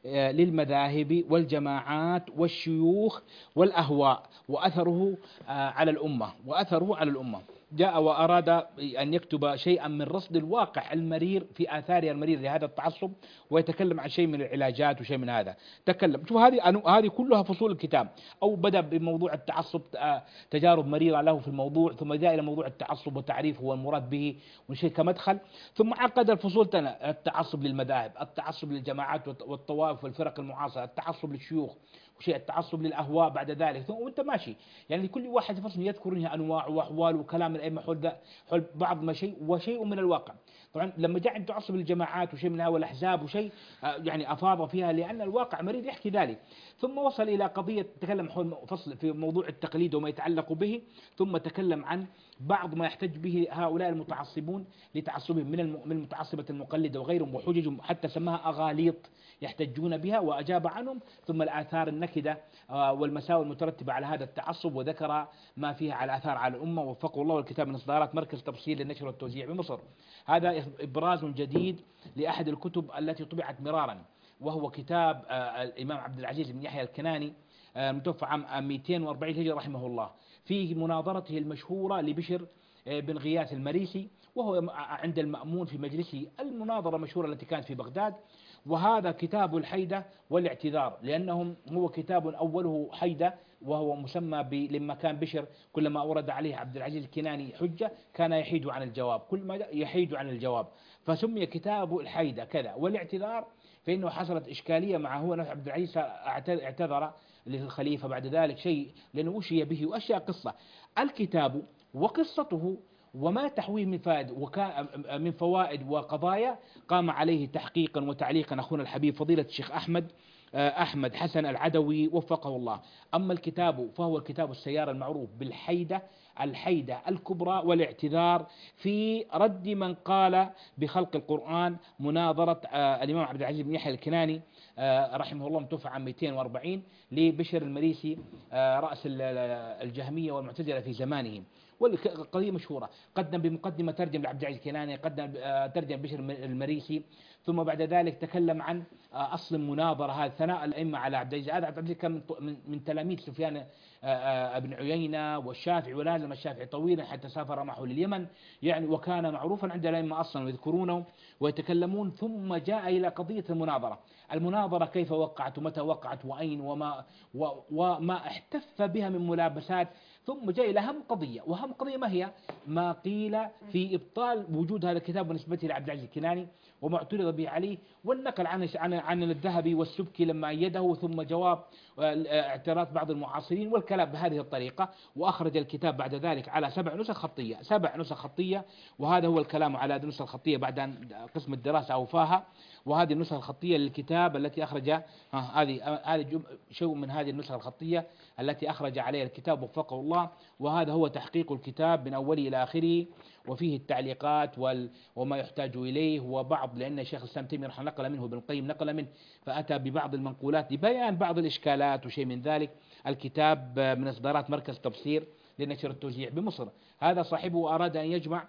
للمذاهب والجماعات والشيوخ والأهواء وأثره على الأمة وأثره على الأمة جاء وأراد أن يكتب شيئا من رصد الواقع المرير في آثاره المرير لهذا التعصب، ويتكلم عن شيء من العلاجات وشيء من هذا. تكلم شوف هذه هذه كلها فصول الكتاب، أو بدأ بموضوع التعصب، تجارب مريرة له في الموضوع، ثم جاء إلى موضوع التعصب وتعريفه والمراد به وشيء كمدخل، ثم عقد الفصول تنا التعصب للمذاهب، التعصب للجماعات والطوائف والفرق المعاصرة، التعصب للشيوخ وشيء التعصب للأهواء بعد ذلك، وانت ماشي يعني كل واحد فصل يذكر انها انواع واحوال وكلام الائمه حول حول بعض ما شيء وشيء من الواقع. طبعا لما جاء عند تعصب للجماعات وشيء من هؤلاء الاحزاب وشيء يعني افاض فيها لان الواقع مريض يحكي ذلك، ثم وصل الى قضيه تكلم حول فصل في موضوع التقليد وما يتعلق به، ثم تكلم عن بعض ما يحتج به هؤلاء المتعصبون لتعصبهم من من المتعصبه المقلده وغيرهم، وحججهم حتى سماها اغاليط يحتجون بها واجاب عنهم، ثم الاثار النكده والمساوئ المترتبه على هذا التعصب، وذكر ما فيها على اثار على الامه وفقه الله. والكتاب من اصدارات مركز تفصيل للنشر والتوزيع بمصر. هذا ابراز جديد لاحد الكتب التي طبعت مرارا، وهو كتاب الامام عبد العزيز بن يحيى الكناني المتوفى عام مئتين وأربعين هجرة رحمه الله، في مناظرته المشهورة لبشر بن غياث المريسي، وهو عند المأمون في مجلسه، المناظرة المشهورة التي كانت في بغداد. وهذا كتاب الحيدة والاعتذار، لأنهم هو كتاب أوله حيدة، وهو مسمى ب... لما كان بشر كلما أورد عليه عبد العزيز الكناني حجة كان يحيد عن الجواب، كل ما يحيد عن الجواب، فسمي كتاب الحيدة كذا. والاعتذار فإنه حصلت إشكالية مع هو نفس عبد العزيز، اعتذر للخليفة بعد ذلك شيء لأنه أشي به وأشياء قصة. الكتاب وقصته وما تحويه من فائد وكان من فوائد وقضايا قام عليه تحقيقا وتعليقا أخونا الحبيب فضيلة الشيخ أحمد أحمد حسن العدوي وفقه الله. أما الكتاب فهو الكتاب السيار المعروف بالحيدة، الحيدة الكبرى والاعتذار في رد من قال بخلق القرآن، مناظرة الإمام عبد العزيز بن يحيى الكناني رحمه الله متوفى عام مئتين وأربعين لبشر المريسي رأس الجهمية والمعتزلة في زمانه. والقضية مشهورة، قدم بمقدمة ترجم لعبد العزيز الكناني، قدم ترجم بشر المريسي، ثم بعد ذلك تكلم عن أصل المناظرة، هذا ثناء الأئمة على عبد العزيز. هذا عبد العزيز كان من تلاميذ سفيان بن عيينة والشافعي، ولازم الشافعي طويلا حتى سافر معه لليمن يعني، وكان معروفا عند الأئمة أصلا ويذكرونه ويتكلمون. ثم جاء إلى قضية المناظرة، المناظرة كيف وقعت ومتى وقعت وأين وما وما احتف بها من ملابسات، ثم جاء إلى أهم قضية، وأهم قضية ما هي؟ ما قيل في إبطال وجود هذا الكتاب ونسبته لعبد العزيز الكناني وما اعترض به عليه، والنقل عن عن عن الذهبي والسبكي لما أيده، ثم جواب اعتراض بعض المعاصرين والكلام بهذه الطريقة. وأخرج الكتاب بعد ذلك على سبع نسخ خطية، سبع نسخ خطية، وهذا هو الكلام على النسخ الخطية بعد أن قسم الدراسة أوفاها. وهذه النسخة الخطية للكتاب التي أخرج هذه هذه شيء من هذه النسخة الخطية التي أخرج عليها الكتاب وفقه الله. وهذا هو تحقيق الكتاب من أوله إلى آخره، وفيه التعليقات وال وما يحتاج إليه وبعض، لأن الشيخ الإسلام تيمية رحمه نقل منه ابن القيم نقل منه، فأتى ببعض المنقولات لبيان بعض الإشكالات وشيء من ذلك. الكتاب من إصدارات مركز تفسير للنشر والتوزيع بمصر. هذا صاحبه أراد أن يجمع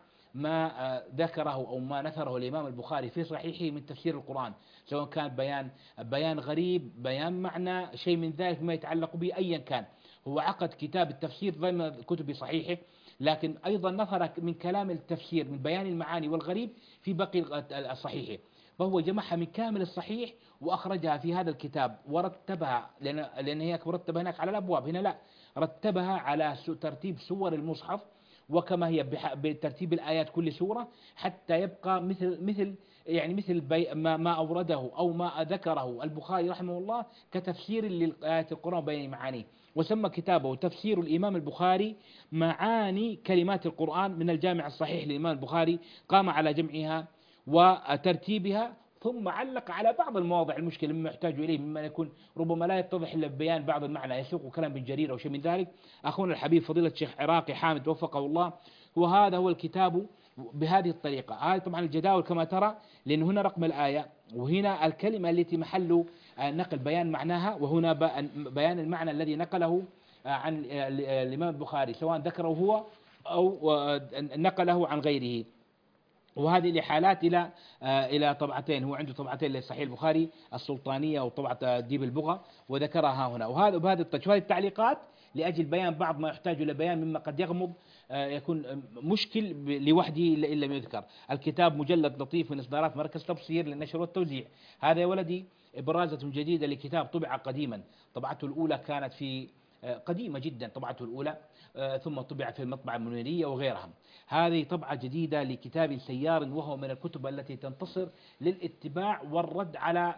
ما ذكره أو ما نثره الإمام البخاري في صحيحه من تفسير القرآن، سواء كان بيان بيان غريب، بيان معنى، شيء من ذلك ما يتعلق به أيا كان. هو عقد كتاب التفسير ضمن كتب صحيحه، لكن أيضا نثر من كلام التفسير من بيان المعاني والغريب في باقي الصحيحة، فهو جمعها من كامل الصحيح وأخرجها في هذا الكتاب ورتبها، لأن لأن هي مرتبة هناك على الأبواب، هنا لا، رتبها على ترتيب سور المصحف وكما هي بترتيب الآيات كل سورة حتى يبقى مثل مثل يعني مثل ما ما أورده أو ما ذكره البخاري رحمه الله كتفسير للآيات القرآن بين معانيه. وسمى كتابه تفسير الإمام البخاري معاني كلمات القرآن من الجامع الصحيح للإمام البخاري، قام على جمعها وترتيبها، ثم علق على بعض المواضع المشكلة مما يحتاج إليه مما يكون ربما لا يتضح إلا ببيان بعض المعنى يسوق كلام بن جرير أو شيء من ذلك. أخونا الحبيب فضيلة الشيخ عراقي حامد وفقه الله، وهذا هو الكتاب بهذه الطريقة. هذا طبعا الجداول كما ترى، لأن هنا رقم الآية وهنا الكلمة التي محل نقل بيان معناها، وهنا بيان المعنى الذي نقله عن الإمام البخاري سواء ذكره هو أو نقله عن غيره. وهذه الإحالات إلى إلى طبعتين، هو عنده طبعتين لصحيح البخاري السلطانية وطبعة ديب البغى وذكرها هنا، وهذا بهذا التجويد التعليقات لأجل بيان بعض ما يحتاج إلى بيان مما قد يغمض يكون مشكل لوحده إن لم يذكر. الكتاب مجلد لطيف من إصدارات مركز تبصير للنشر والتوزيع. هذا يا ولدي إبرازة جديدة لكتاب طبع قديما، طبعته الأولى كانت في قديمة جدا طبعته الأولى، ثم طبع في المطبعة المنيرية وغيرها. هذه طبعة جديدة لكتاب سيار، وهو من الكتب التي تنتصر للاتباع والرد على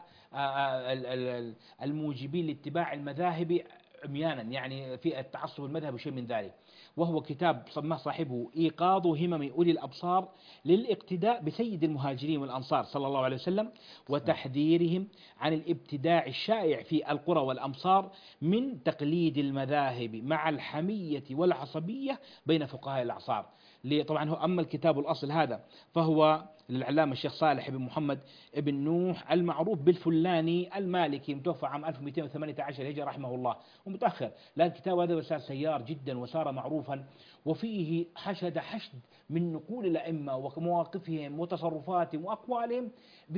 الموجبين لاتباع المذاهب عميانا، يعني في التعصب المذهبي وشيء من ذلك. وهو كتاب سماه صاحبه إيقاظ همم أولي الأبصار للاقتداء بسيد المهاجرين والأنصار صلى الله عليه وسلم، وتحذيرهم عن الابتداع الشائع في القرى والأمصار من تقليد المذاهب مع الحمية والعصبية بين فقهاء الأعصار. طبعا هو أما الكتاب الأصل هذا فهو للعلامة الشيخ صالح بن محمد بن نوح المعروف بالفلاني المالكي، متوفى عام ألف ومئتين وثمانية عشر هجرة رحمه الله ومتأخر، لكن الكتاب هذا وسار سيار جدا وصار معروفا، وفيه حشد حشد من نقول الأئمة ومواقفهم وتصرفاتهم وأقوالهم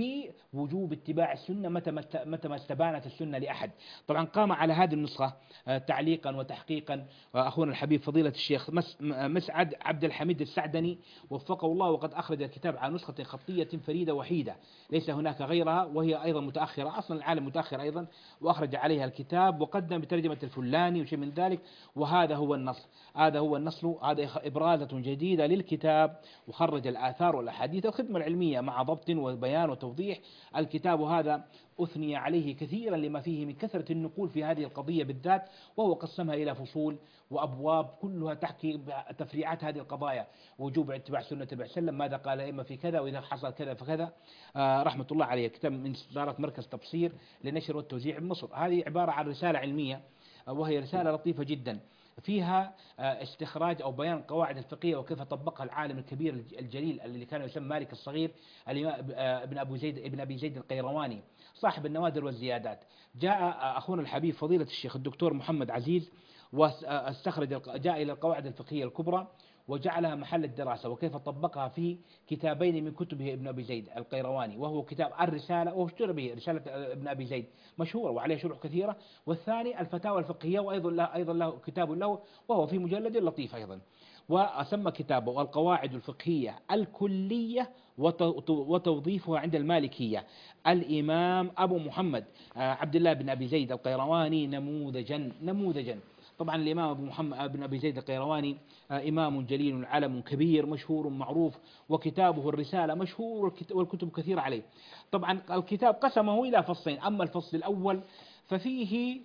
بوجوب اتباع السنة متى متى ما استبانت السنة لأحد. طبعا قام على هذه النسخة تعليقا وتحقيقا أخونا الحبيب فضيلة الشيخ مسعد عبد الحميد السعدني وفقه الله، وقد أخرج الكتاب على نسخة خطية فريدة وحيدة ليس هناك غيرها، وهي أيضا متأخرة، أصلا العالم متأخر أيضا، وأخرج عليها الكتاب وقدم بترجمة الفلاني وشيء من ذلك. وهذا هو النص، هذا هو النصر، هذا إبرازة جديدة للكتاب، وخرج الآثار والأحاديث الخدمة العلمية مع ضبط وبيان وتوضيح. الكتاب هذا أثني عليه كثيرا لما فيه من كثرة النقول في هذه القضية بالذات، وهو قسمها إلى فصول وأبواب كلها تحكي تفريعات هذه القضايا، وجوب اتباع سنة النبي صلى الله عليه وسلم، ماذا قال الأئمة في كذا، وإذا حصل كذا فكذا، آه رحمة الله عليه. كتاب من إصدارة مركز تبصير للنشر والتوزيع بمصر. هذه عبارة عن رسالة علمية، وهي رسالة لطيفة جدا فيها استخراج أو بيان القواعد الفقهية وكيف طبقها العالم الكبير الجليل اللي كان يسمى مالك الصغير ابن أبو زيد ابن أبي زيد القيرواني صاحب النوادر والزيادات. جاء أخونا الحبيب فضيلة الشيخ الدكتور محمد عزيز واستخرج جاء إلى القواعد الفقهية الكبرى وجعلها محل الدراسة، وكيف طبقها في كتابين من كتبه ابن أبي زيد القيرواني، وهو كتاب الرسالة واشتهر به رسالة ابن أبي زيد مشهورة وعليه شروح كثيرة، والثاني الفتاوى الفقهية، وأيضا له أيضا له كتاب له وهو في مجلد لطيف أيضا. وسمى كتابه القواعد الفقهية الكلية وتوظيفها عند المالكية، الإمام أبو محمد عبد الله بن أبي زيد القيرواني نموذجا نموذجا. طبعا الإمام أبو محمد بن أبي زيد القيرواني إمام جليل علم كبير مشهور معروف، وكتابه الرسالة مشهور والكتب كثيرة عليه. طبعا الكتاب قسمه إلى فصلين، أما الفصل الأول ففيه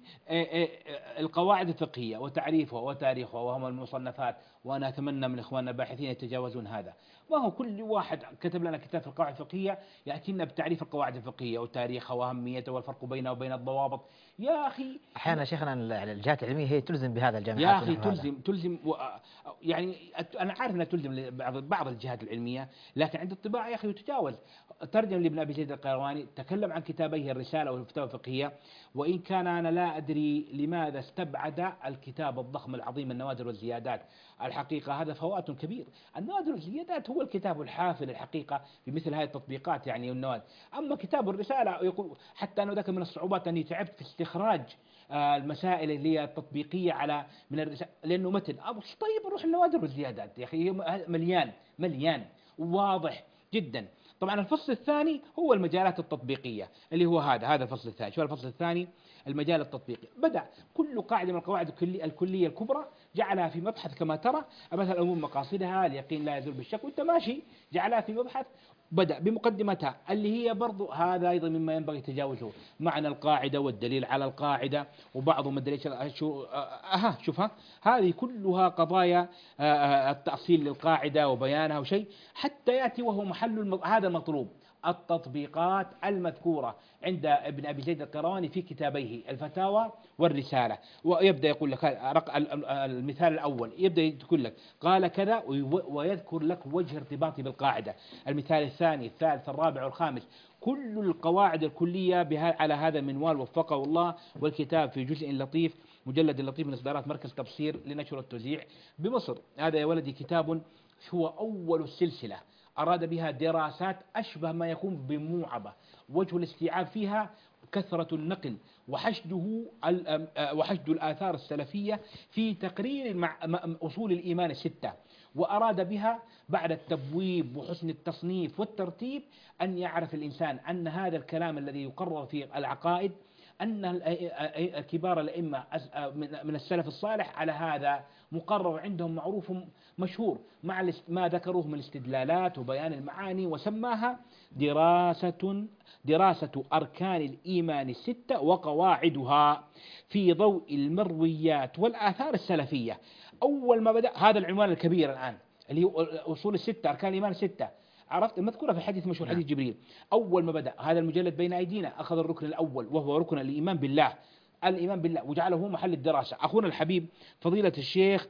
القواعد الفقهية وتعريفها وتاريخها وهم المصنفات، وأنا أتمنى من إخواننا الباحثين يتجاوزون هذا. ما هو كل واحد كتب لنا كتاب في القواعد الفقهية يأتينا بتعريف القواعد الفقهية وتاريخها وأهميتها والفرق بينها وبين الضوابط. يا أخي أحيانا شيخنا الجهات العلمية هي تلزم بهذا الجامعات يا أخي تلزم تلزم و... يعني أنا عارف أنها تلزم لبعض بعض الجهات العلمية، لكن عند الطباعة يا أخي يتجاوز. ترجم لابن أبي زيد القيرواني، تكلم عن كتابيه الرسالة والفتاوى الفقهية، وإن كان أنا لا أدري لماذا استبعد الكتاب الضخم العظيم النوادر والزيادات. الحقيقة هذا فوات كبير. النوادر والزيادات هو الكتاب الحافل الحقيقة بمثل هذه التطبيقات يعني النوادر. أما كتاب الرسالة يقول حتى أنه ذاك من الصعوبات أني تعبت في استخراج المسائل اللي هي التطبيقية على من الرسالة، لأنه متن طيب نروح النوادر والزيادات يا أخي مليان مليان واضح جدا. طبعا الفصل الثاني هو المجالات التطبيقية اللي هو هذا هذا الفصل الثاني. شو الفصل الثاني؟ المجال التطبيقي. بدأ كل قاعدة من القواعد الكلية الكبرى جعلها في مبحث كما ترى، مثلا أمور مقاصدها، اليقين لا يزول بالشك، وأنت ماشي جعلها في مبحث. بدأ بمقدمتها اللي هي برضو هذا أيضا مما ينبغي تجاوزه، معنى القاعدة والدليل على القاعدة، وبعضهم الدليل شو أها شوفها، هذه كلها قضايا التأصيل للقاعدة وبيانها وشيء، حتى يأتي وهو محل الم... هذا المطلوب، التطبيقات المذكورة عند ابن أبي زيد القيرواني في كتابيه الفتاوى والرسالة. ويبدأ يقول لك المثال الأول، يبدأ يقول لك قال كذا ويذكر لك وجه ارتباطه بالقاعدة. المثال الثاني الثالث الرابع والخامس، كل القواعد الكلية على هذا المنوال وفقه الله. والكتاب في جزء لطيف، مجلد لطيف من إصدارات مركز تبصير لنشر التوزيع بمصر. هذا يا ولدي كتاب هو أول السلسلة، أراد بها دراسات أشبه ما يكون بموعبة، وجه الاستيعاب فيها كثرة النقل وحشده وحشد الآثار السلفية في تقرير أصول الإيمان الستة. وأراد بها بعد التبويب وحسن التصنيف والترتيب أن يعرف الإنسان أن هذا الكلام الذي يقرر في العقائد أن كبار الأئمة من السلف الصالح على هذا مقرر عندهم، معروف مشهور، مع ما ذكروه من الاستدلالات وبيان المعاني، وسماها دراسة دراسة أركان الإيمان الستة وقواعدها في ضوء المرويات والآثار السلفية. أول ما بدأ هذا العنوان الكبير الآن اللي هو أصول الستة، أركان الإيمان الستة، عرفت المذكورة في حديث مشهور حديث جبريل. أول ما بدأ هذا المجلد بين أيدينا أخذ الركن الأول وهو ركن الإيمان بالله، الإيمان بالله، وجعله هو محل الدراسة. أخونا الحبيب فضيلة الشيخ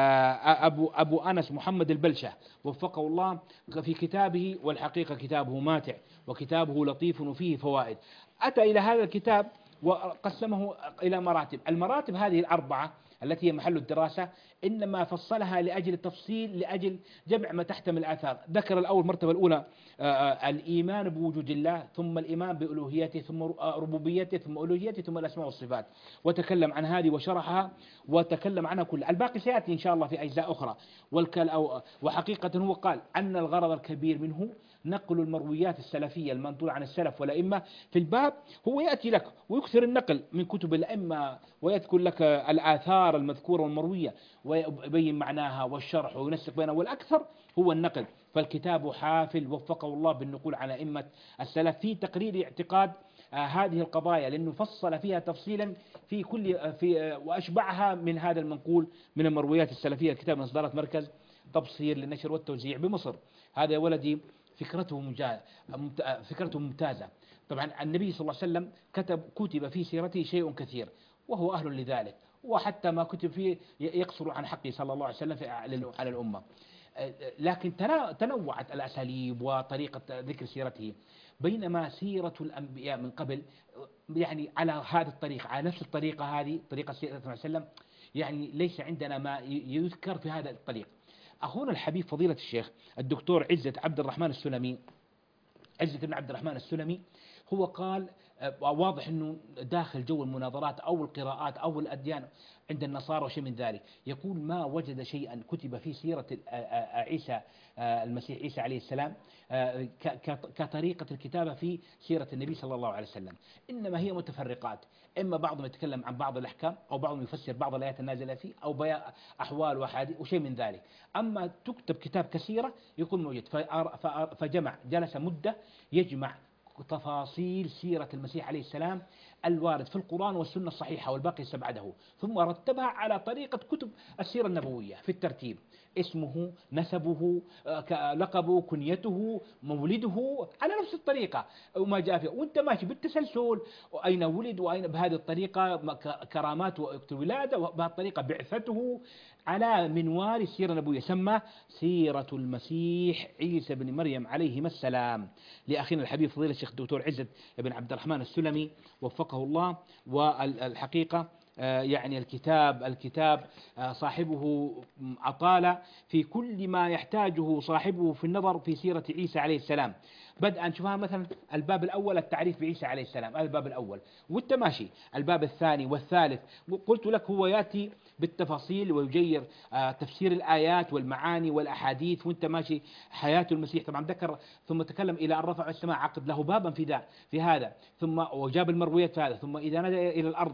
أبو أبو أنس محمد البلشة وفقه الله في كتابه، والحقيقة كتابه ماتع وكتابه لطيف وفيه فوائد، أتى إلى هذا الكتاب وقسمه إلى مراتب. المراتب هذه الأربعة التي هي محل الدراسة إنما فصلها لأجل التفصيل، لأجل جمع ما تحتمل الآثار. ذكر الأول مرتبة الأولى آه الإيمان بوجود الله، ثم الإيمان بألوهيته، ثم ربوبيته، ثم ألوهيته، ثم الأسماء والصفات، وتكلم عن هذه وشرحها وتكلم عنها كلها. الباقي سيأتي إن شاء الله في أجزاء أخرى. وحقيقة هو قال أن الغرض الكبير منه نقل المرويات السلفية المنقولة عن السلف والأئمة في الباب. هو يأتي لك ويكثر النقل من كتب الأئمة ويذكر لك الآثار المذكورة والمروية ويبين معناها والشرح وينسق بينها، والأكثر هو النقل. فالكتاب حافل وفقه الله بالنقول عن أئمة السلف في تقرير اعتقاد آه هذه القضايا، لأنه فصل فيها تفصيلا في كل آه في آه وأشبعها من هذا المنقول من المرويات السلفية. الكتاب من إصدارات مركز تبصير للنشر والتوزيع بمصر. هذا يا ولدي فكرته ممتازة، فكرته ممتازة. طبعا النبي صلى الله عليه وسلم كتب كتب في سيرته شيء كثير وهو أهل لذلك، وحتى ما كتب فيه يقصر عن حقه صلى الله عليه وسلم على الأمة. لكن تنوعت الأساليب وطريقة ذكر سيرته، بينما سيرة الأنبياء من قبل يعني على هذه الطريقة، على نفس الطريقة هذه طريقة سيرة النبي صلى الله عليه وسلم، يعني ليس عندنا ما يذكر في هذا الطريق. أخونا الحبيب فضيلة الشيخ الدكتور عزت عبد الرحمن السلمي، عزت بن عبد الرحمن السلمي، هو قال واضح أنه داخل جو المناظرات أو القراءات أو الأديان عند النصارى وشيء من ذلك، يقول ما وجد شيئا كتب في سيرة عيسى المسيح عيسى عليه السلام كطريقة الكتابة في سيرة النبي صلى الله عليه وسلم، إنما هي متفرقات، إما بعضهم يتكلم عن بعض الأحكام أو بعضهم يفسر بعض الآيات النازلة فيه أو بيان أحوال وحادث وشيء من ذلك. أما تكتب كتاب كثيرة يكون موجود. فجمع جلس مدة يجمع تفاصيل سيرة المسيح عليه السلام الوارد في القرآن والسنة الصحيحة والباقي استبعده، ثم رتبها على طريقة كتب السيرة النبوية في الترتيب: اسمه، نسبه، لقبه، كنيته، مولده، على نفس الطريقة وما جاء فيه، وانت ماشي بالتسلسل، وأين ولد وأين بهذه الطريقة كرامات وقت الولادة، وبهذه الطريقة بعثته على منوال السيرة النبوية. سمى سيرة المسيح عيسى بن مريم عليهما السلام لأخينا الحبيب فضيلة الشيخ الدكتور عزت بن عبد الرحمن السلمي وفقه الله. والحقيقة يعني الكتاب الكتاب صاحبه أطال في كل ما يحتاجه صاحبه في النظر في سيرة عيسى عليه السلام، بدءا نشوفها مثلا الباب الأول التعريف بعيسى عليه السلام، هذا الباب الأول، والتماشي الباب الثاني والثالث. قلت لك هو يأتي بالتفاصيل ويجير تفسير الآيات والمعاني والأحاديث، وانت ماشي حياة المسيح. طبعا ذكر ثم تكلم إلى أن رفع السماء، عقد له بابا في ذا في هذا، ثم وجاب المرويات في هذا، ثم إذا نزل إلى الأرض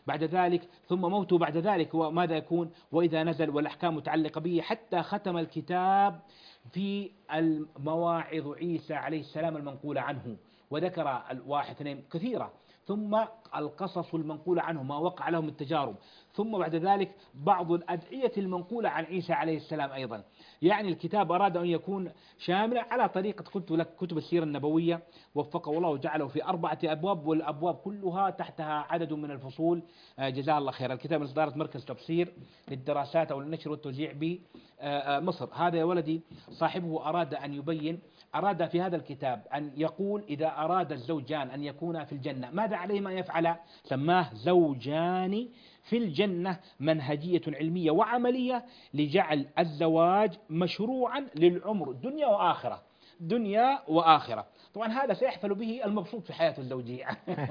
بعد ذلك ثم موته بعد ذلك وماذا يكون وإذا نزل والأحكام متعلقة به، حتى ختم الكتاب في المواعظ عيسى عليه السلام المنقولة عنه، وذكر الواحد اثنين كثيرة، ثم القصص المنقولة عنه ما وقع لهم التجارب، ثم بعد ذلك بعض الأدعية المنقولة عن عيسى عليه السلام أيضا. يعني الكتاب أراد أن يكون شاملا على طريقة قلت لك كتب السيرة النبوية، وفقه الله وجعله في أربعة أبواب، والأبواب كلها تحتها عدد من الفصول. جزاه الله خير. الكتاب من إصدارة مركز تبصير للدراسات أو للنشر والتوزيع بمصر. هذا يا ولدي صاحبه أراد أن يبين، أراد في هذا الكتاب أن يقول إذا أراد الزوجان أن يكونا في الجنة ماذا عليهما يفعل؟ سماه زوجان في الجنة، منهجية علمية وعملية لجعل الزواج مشروعا للعمر دنيا وآخرة، دنيا وآخرة. طبعا هذا سيحفل به المبسوط في حياته الزوجية.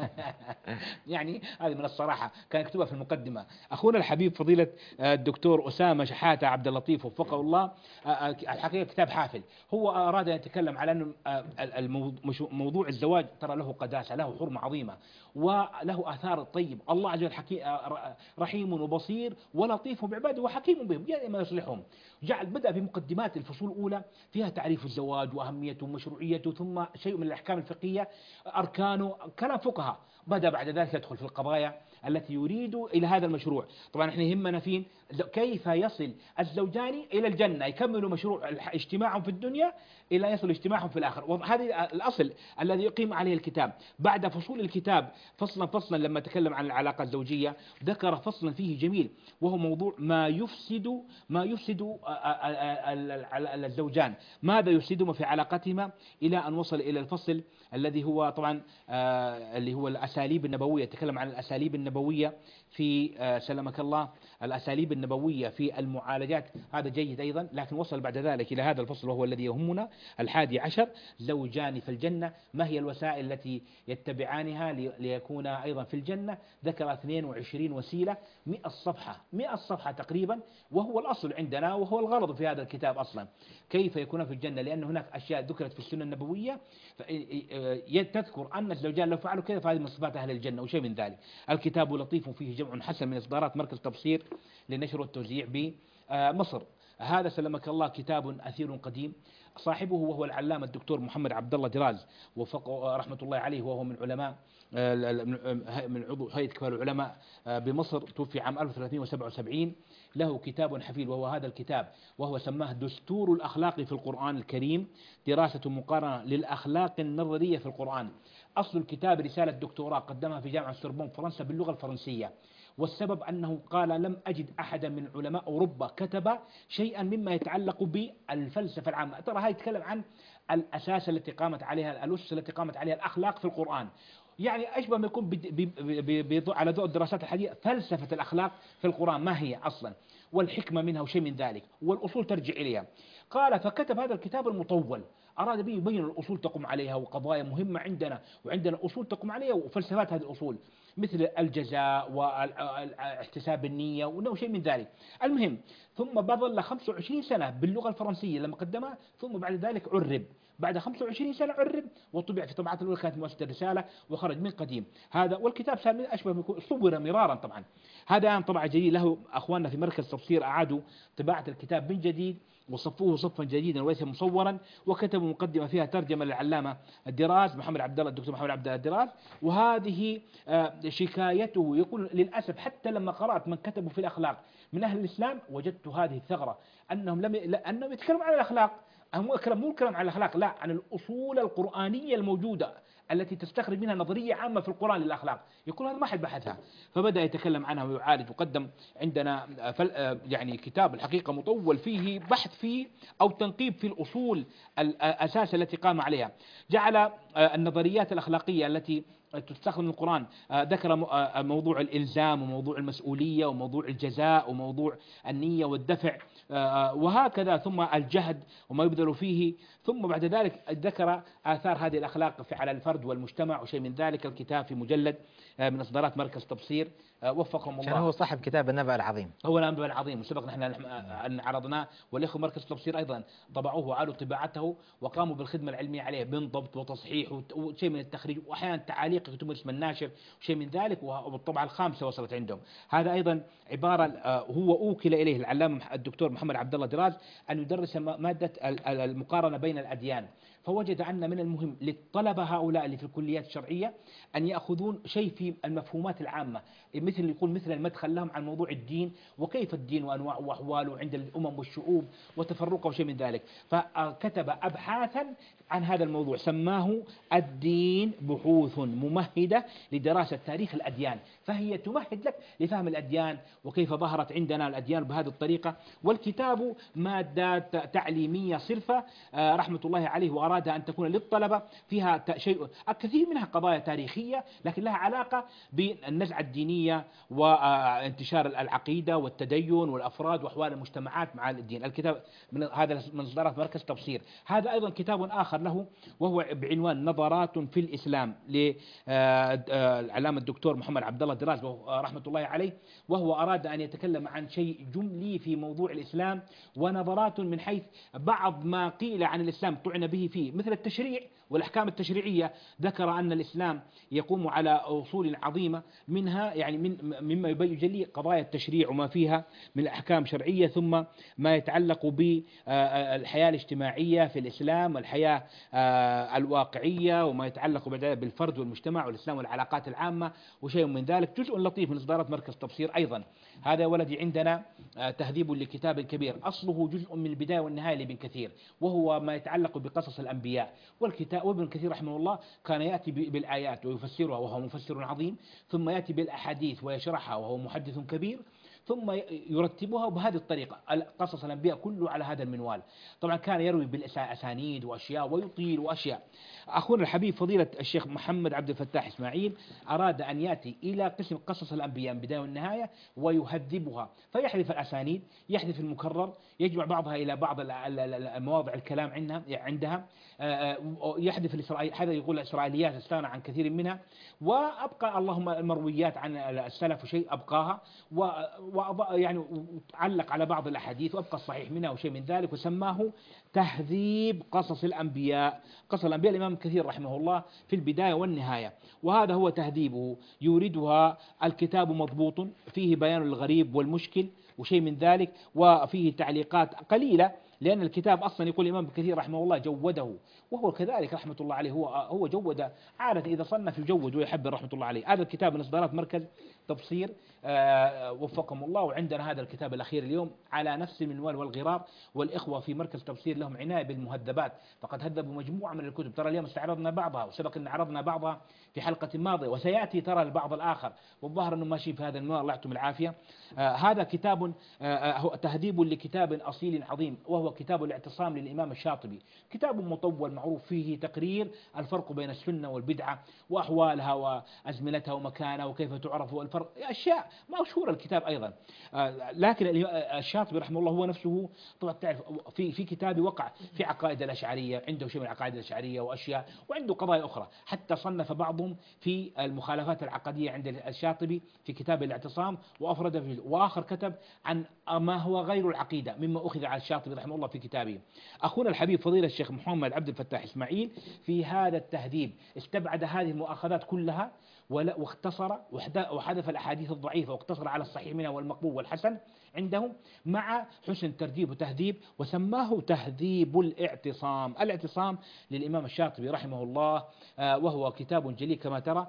يعني هذه من الصراحة كان يكتبها في المقدمة أخونا الحبيب فضيلة الدكتور أسامة شحاتة عبد اللطيف وفقه الله. الحقيقة كتاب حافل. هو أراد أن يتكلم على أن موضوع الزواج ترى له قداسة، له حرمة عظيمة، وله آثار طيب. الله عز وجل رحيم وبصير ولطيف بعباده وحكيم بهم يعني ما يصلحهم. جعل بدأ في مقدمات الفصول الأولى فيها تعريف الزواج وأهميته ومشروعيته، ثم شيء من الأحكام الفقهية أركانه كلام فقهاء. بدأ بعد ذلك يدخل في القضايا التي يريد إلى هذا المشروع. طبعا احنا يهمنا فين كيف يصل الزوجان إلى الجنة، يكملوا مشروع اجتماعهم في الدنيا إلى يصل اجتماعهم في الآخر. وهذا الأصل الذي يقيم عليه الكتاب. بعد فصول الكتاب فصلا فصلا لما تكلم عن العلاقة الزوجية ذكر فصلا فيه جميل، وهو موضوع ما يفسد ما يفسد الزوجان، ماذا يفسدهما في علاقتهما، إلى أن وصل إلى الفصل الذي هو طبعا اللي هو الأساليب النبوية. تكلم عن الأساليب النبوية في سلمك الله، الأساليب النبوية في المعالجات، هذا جيد أيضا. لكن وصل بعد ذلك إلى هذا الفصل وهو الذي يهمنا، الحادي عشر، زوجان في الجنة، ما هي الوسائل التي يتبعانها ليكونا أيضا في الجنة. ذكر اثنين وعشرين وسيلة، مئة صفحة مئة صفحة تقريبا، وهو الأصل عندنا وهو الغرض في هذا الكتاب أصلا، كيف يكون في الجنة. لأن هناك أشياء ذكرت في السنة النبوية تذكر أن الزوجان لو فعلوا كذا فهذه من صفات أهل الجنة وشيء من ذلك. الكتاب لطيف فيه جمع حسن من إصدارات مركز تبصير للنشر والتوزيع بمصر. هذا سلمك الله كتاب أثير قديم، صاحبه وهو العلامة الدكتور محمد عبد الله دراز وفقه رحمة الله عليه، وهو من علماء من عضو هيئة كبار العلماء بمصر، توفي عام ألف وثلاثمئة وسبعة وسبعين. له كتاب حفيل وهو هذا الكتاب، وهو سماه دستور الأخلاق في القرآن الكريم، دراسة مقارنة للأخلاق النظرية في القرآن. أصل الكتاب رسالة دكتوراه قدمها في جامعة سوربون فرنسا باللغة الفرنسية، والسبب أنه قال لم أجد أحدا من علماء أوروبا كتب شيئا مما يتعلق بالفلسفة العامة. ترى هاي يتكلم عن الأساس التي قامت عليها الأسس التي قامت عليها الأخلاق في القرآن، يعني أشبه ما يكون على ضوء الدراسات الحديثة فلسفة الأخلاق في القرآن ما هي أصلا، والحكمة منها وشيء من ذلك، والأصول ترجع إليها. قال فكتب هذا الكتاب المطول، أراد به يبين الأصول تقوم عليها وقضايا مهمة عندنا، وعندنا أصول تقوم عليها وفلسفات هذه الأصول مثل الجزاء واحتساب النية وشيء من ذلك. المهم ثم بظل خمسة وعشرين سنة باللغة الفرنسية لما قدمها، ثم بعد ذلك عرب، بعد خمسة وعشرين سنة عرب وطبع في طبعات الأولى كانت مؤسسة الرسالة وخرج من قديم هذا. والكتاب صار أشبه بيكون صور مرارا. طبعا هذا الآن طبعة جديد له أخواننا في مركز تبصير، أعادوا طباعة الكتاب من جديد وصفوه صفا جديدا وليس مصورا، وكتبوا مقدمة فيها ترجمة للعلامة الدراز محمد عبد الله الدكتور محمد عبد الله الدراز. وهذه شكايته، يقول للأسف حتى لما قرأت من كتبوا في الأخلاق من أهل الإسلام وجدت هذه الثغرة، أنهم لم أنهم يتكلموا عن الأخلاق، مو الكلام مو الكلام عن الأخلاق، لا، عن الأصول القرآنية الموجودة التي تستخرج منها نظرية عامة في القرآن للأخلاق، يقول هذا ما حد بحثها، فبدأ يتكلم عنها ويعالج. وقدم عندنا يعني كتاب الحقيقة مطول فيه بحث فيه أو تنقيب في الأصول الأساس التي قام عليها. جعل النظريات الأخلاقية التي تستخدم من القرآن، ذكر موضوع الإلزام وموضوع المسؤولية وموضوع الجزاء وموضوع النية والدفع وهكذا، ثم الجهد وما يبذل فيه، ثم بعد ذلك ذكر آثار هذه الأخلاق على الفرد والمجتمع وشيء من ذلك. الكتاب في مجلد من إصدارات مركز تبصير، وفقهم الله. كان هو صاحب كتاب النبأ العظيم. هو النبأ العظيم، وسبق نحن أن عرضناه، والإخوة مركز تبصير أيضا طبعوه وعادوا طباعته وقاموا بالخدمة العلمية عليه من ضبط وتصحيح وشيء من التخريج وأحيانا تعاليق تعليق يكتبون اسم الناشر وشيء من ذلك، والطبعة الخامسة وصلت عندهم. هذا أيضا عبارة هو أوكل إليه العلامة الدكتور محمد عبد الله دراز أن يدرس مادة المقارنة بين الأديان، فوجد أن من المهم للطلبة هؤلاء اللي في الكليات الشرعية أن يأخذون شيء في المفهومات العامة، مثل يقول مثل المدخل لهم عن موضوع الدين وكيف الدين وأنواعه وأحواله عند الأمم والشعوب وتفرقه وشيء من ذلك. فكتب أبحاثا عن هذا الموضوع سماه الدين بحوث ممهدة لدراسة تاريخ الأديان، فهي تمهد لك لفهم الأديان وكيف ظهرت عندنا الأديان بهذه الطريقة. والكتاب مادات تعليمية صرفة رحمة الله عليه، وأراد أن تكون للطلبة فيها شيء الكثير منها قضايا تاريخية لكن لها علاقة بالنزعة الدينية وانتشار العقيدة والتدين والأفراد وأحوال المجتمعات مع الدين. الكتاب من هذا من إصدارات مركز تبصير. هذا أيضا كتاب آخر له وهو بعنوان نظرات في الإسلام للعلامة الدكتور محمد عبد الله دراز رحمة الله عليه، وهو أراد أن يتكلم عن شيء جملي في موضوع الإسلام ونظرات من حيث بعض ما قيل عن الإسلام طعن به فيه مثل التشريع والأحكام التشريعية. ذكر أن الإسلام يقوم على أصول عظيمة منها يعني من مما يجلي قضايا التشريع وما فيها من أحكام شرعية، ثم ما يتعلق بالحياة الاجتماعية في الإسلام والحياة الواقعية وما يتعلق بالفرد والمجتمع والإسلام والعلاقات العامة وشيء من ذلك. جزء لطيف من إصدارات مركز تبصير. أيضا هذا ولدي عندنا تهذيب لكتاب كبير أصله جزء من البداية والنهاية لابن كثير، وهو ما يتعلق بقصص الأنبياء والكتاب. وابن كثير رحمه الله كان يأتي بالآيات ويفسرها وهو مفسر عظيم، ثم يأتي بالأحاديث ويشرحها وهو محدث كبير، ثم يرتبها بهذه الطريقة قصص الأنبياء كله على هذا المنوال. طبعا كان يروي بالأسانيد وأشياء ويطيل وأشياء. أخونا الحبيب فضيلة الشيخ محمد عبد الفتاح إسماعيل أراد أن يأتي إلى قسم قصص الأنبياء من البداية والنهاية ويهذبها، فيحذف الأسانيد، يحذف المكرر، يجمع بعضها إلى بعض المواضع الكلام عندها عندها يحذف الإسرائيل، هذا يقول الإسرائيليات استغنى عن كثير منها، وأبقى اللهم المرويات عن السلف وشيء أبقاها، ويعني علق على بعض الأحاديث وأبقى الصحيح منها وشيء من ذلك، وسماه تهذيب قصص الأنبياء. قصص الأنبياء الإمام كثير رحمه الله في البداية والنهاية، وهذا هو تهذيبه. يوردها الكتاب مضبوط فيه بيان الغريب والمشكل وشيء من ذلك، وفيه تعليقات قليلة لأن الكتاب أصلا يقول الإمام كثير رحمه الله جوده، وهو كذلك رحمة الله عليه هو هو جود عادة إذا صنف يجود ويحب رحمة الله عليه. هذا الكتاب من إصدارات مركز تبصير آه وفقهم الله. وعندنا هذا الكتاب الأخير اليوم على نفس المنوال والغرار، والإخوة في مركز تبصير لهم عناية بالمهذبات، فقد هذبوا مجموعة من الكتب. ترى اليوم استعرضنا بعضها وسبق أن عرضنا بعضها في حلقة ماضية، وسيأتي ترى البعض الآخر، والظاهر أنه ماشي في هذا المنوال، الله يعطيهم العافية. آه هذا كتاب آه تهذيب لكتاب أصيل عظيم، وهو كتاب الاعتصام للإمام الشاطبي. كتاب مطول معروف فيه تقرير الفرق بين السنة والبدعة وأحوالها وأزمنتها ومكانها وكيف تعرف الفرق، أشياء مشهورة الكتاب أيضا. لكن الشاطبي رحمه الله هو نفسه طبعا تعرف في في كتابه وقع في عقائد الأشعرية، عنده شيء من العقائد الأشعرية وأشياء، وعنده قضايا أخرى، حتى صنف بعضهم في المخالفات العقدية عند الشاطبي في كتاب الاعتصام وأفرد فيه، وآخر كتب عن ما هو غير العقيدة مما أخذ على الشاطبي رحمه الله في كتابه. أخونا الحبيب فضيلة الشيخ محمد عبد الفتاح إسماعيل في هذا التهذيب استبعد هذه المؤاخذات كلها واختصر وحذف الأحاديث الضعيفة واقتصر على الصحيح منها والمقبول والحسن عندهم مع حسن ترتيب وتهذيب، وسماه تهذيب الاعتصام. الاعتصام للإمام الشاطبي رحمه الله، وهو كتاب جليل كما ترى،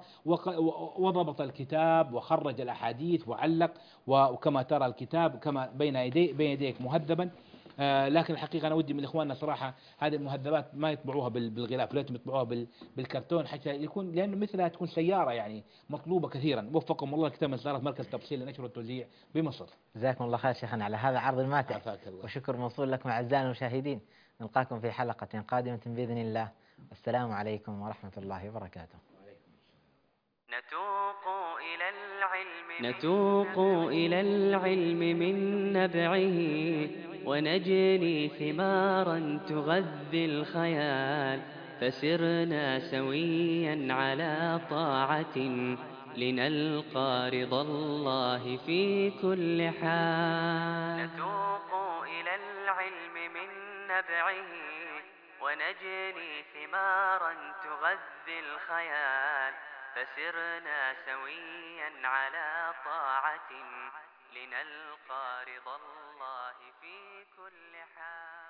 وضبط الكتاب وخرج الأحاديث وعلق، وكما ترى الكتاب كما بين يديك بين يديك مهذبا. آه لكن الحقيقة أنا ودي من إخواننا صراحة هذه المهذبات ما يطبعوها بالغلاف، لا يطبعوها بالكرتون حتى يكون، لأنه مثلها تكون سيارة يعني مطلوبة كثيرا. وفقكم الله كتاب من إصدارات مركز تبصير للنشر والتوزيع بمصر. جزاكم الله خير شيخنا على هذا العرض الماتع، وشكر موصول لكم أعزائنا المشاهدين. نلقاكم في حلقة قادمة بإذن الله، والسلام عليكم ورحمة الله وبركاته. نتوق إلى العلم نتوق إلى العلم من نبعه، ونجني ثمارا تغذي الخيال، فسرنا سويا على طاعة لنلقى رضا الله في كل حال. نتوق إلى العلم من نبعه، ونجني ثمارا تغذي الخيال، فسرنا سويا على طاعة لنلقى رضا الله في كل حال.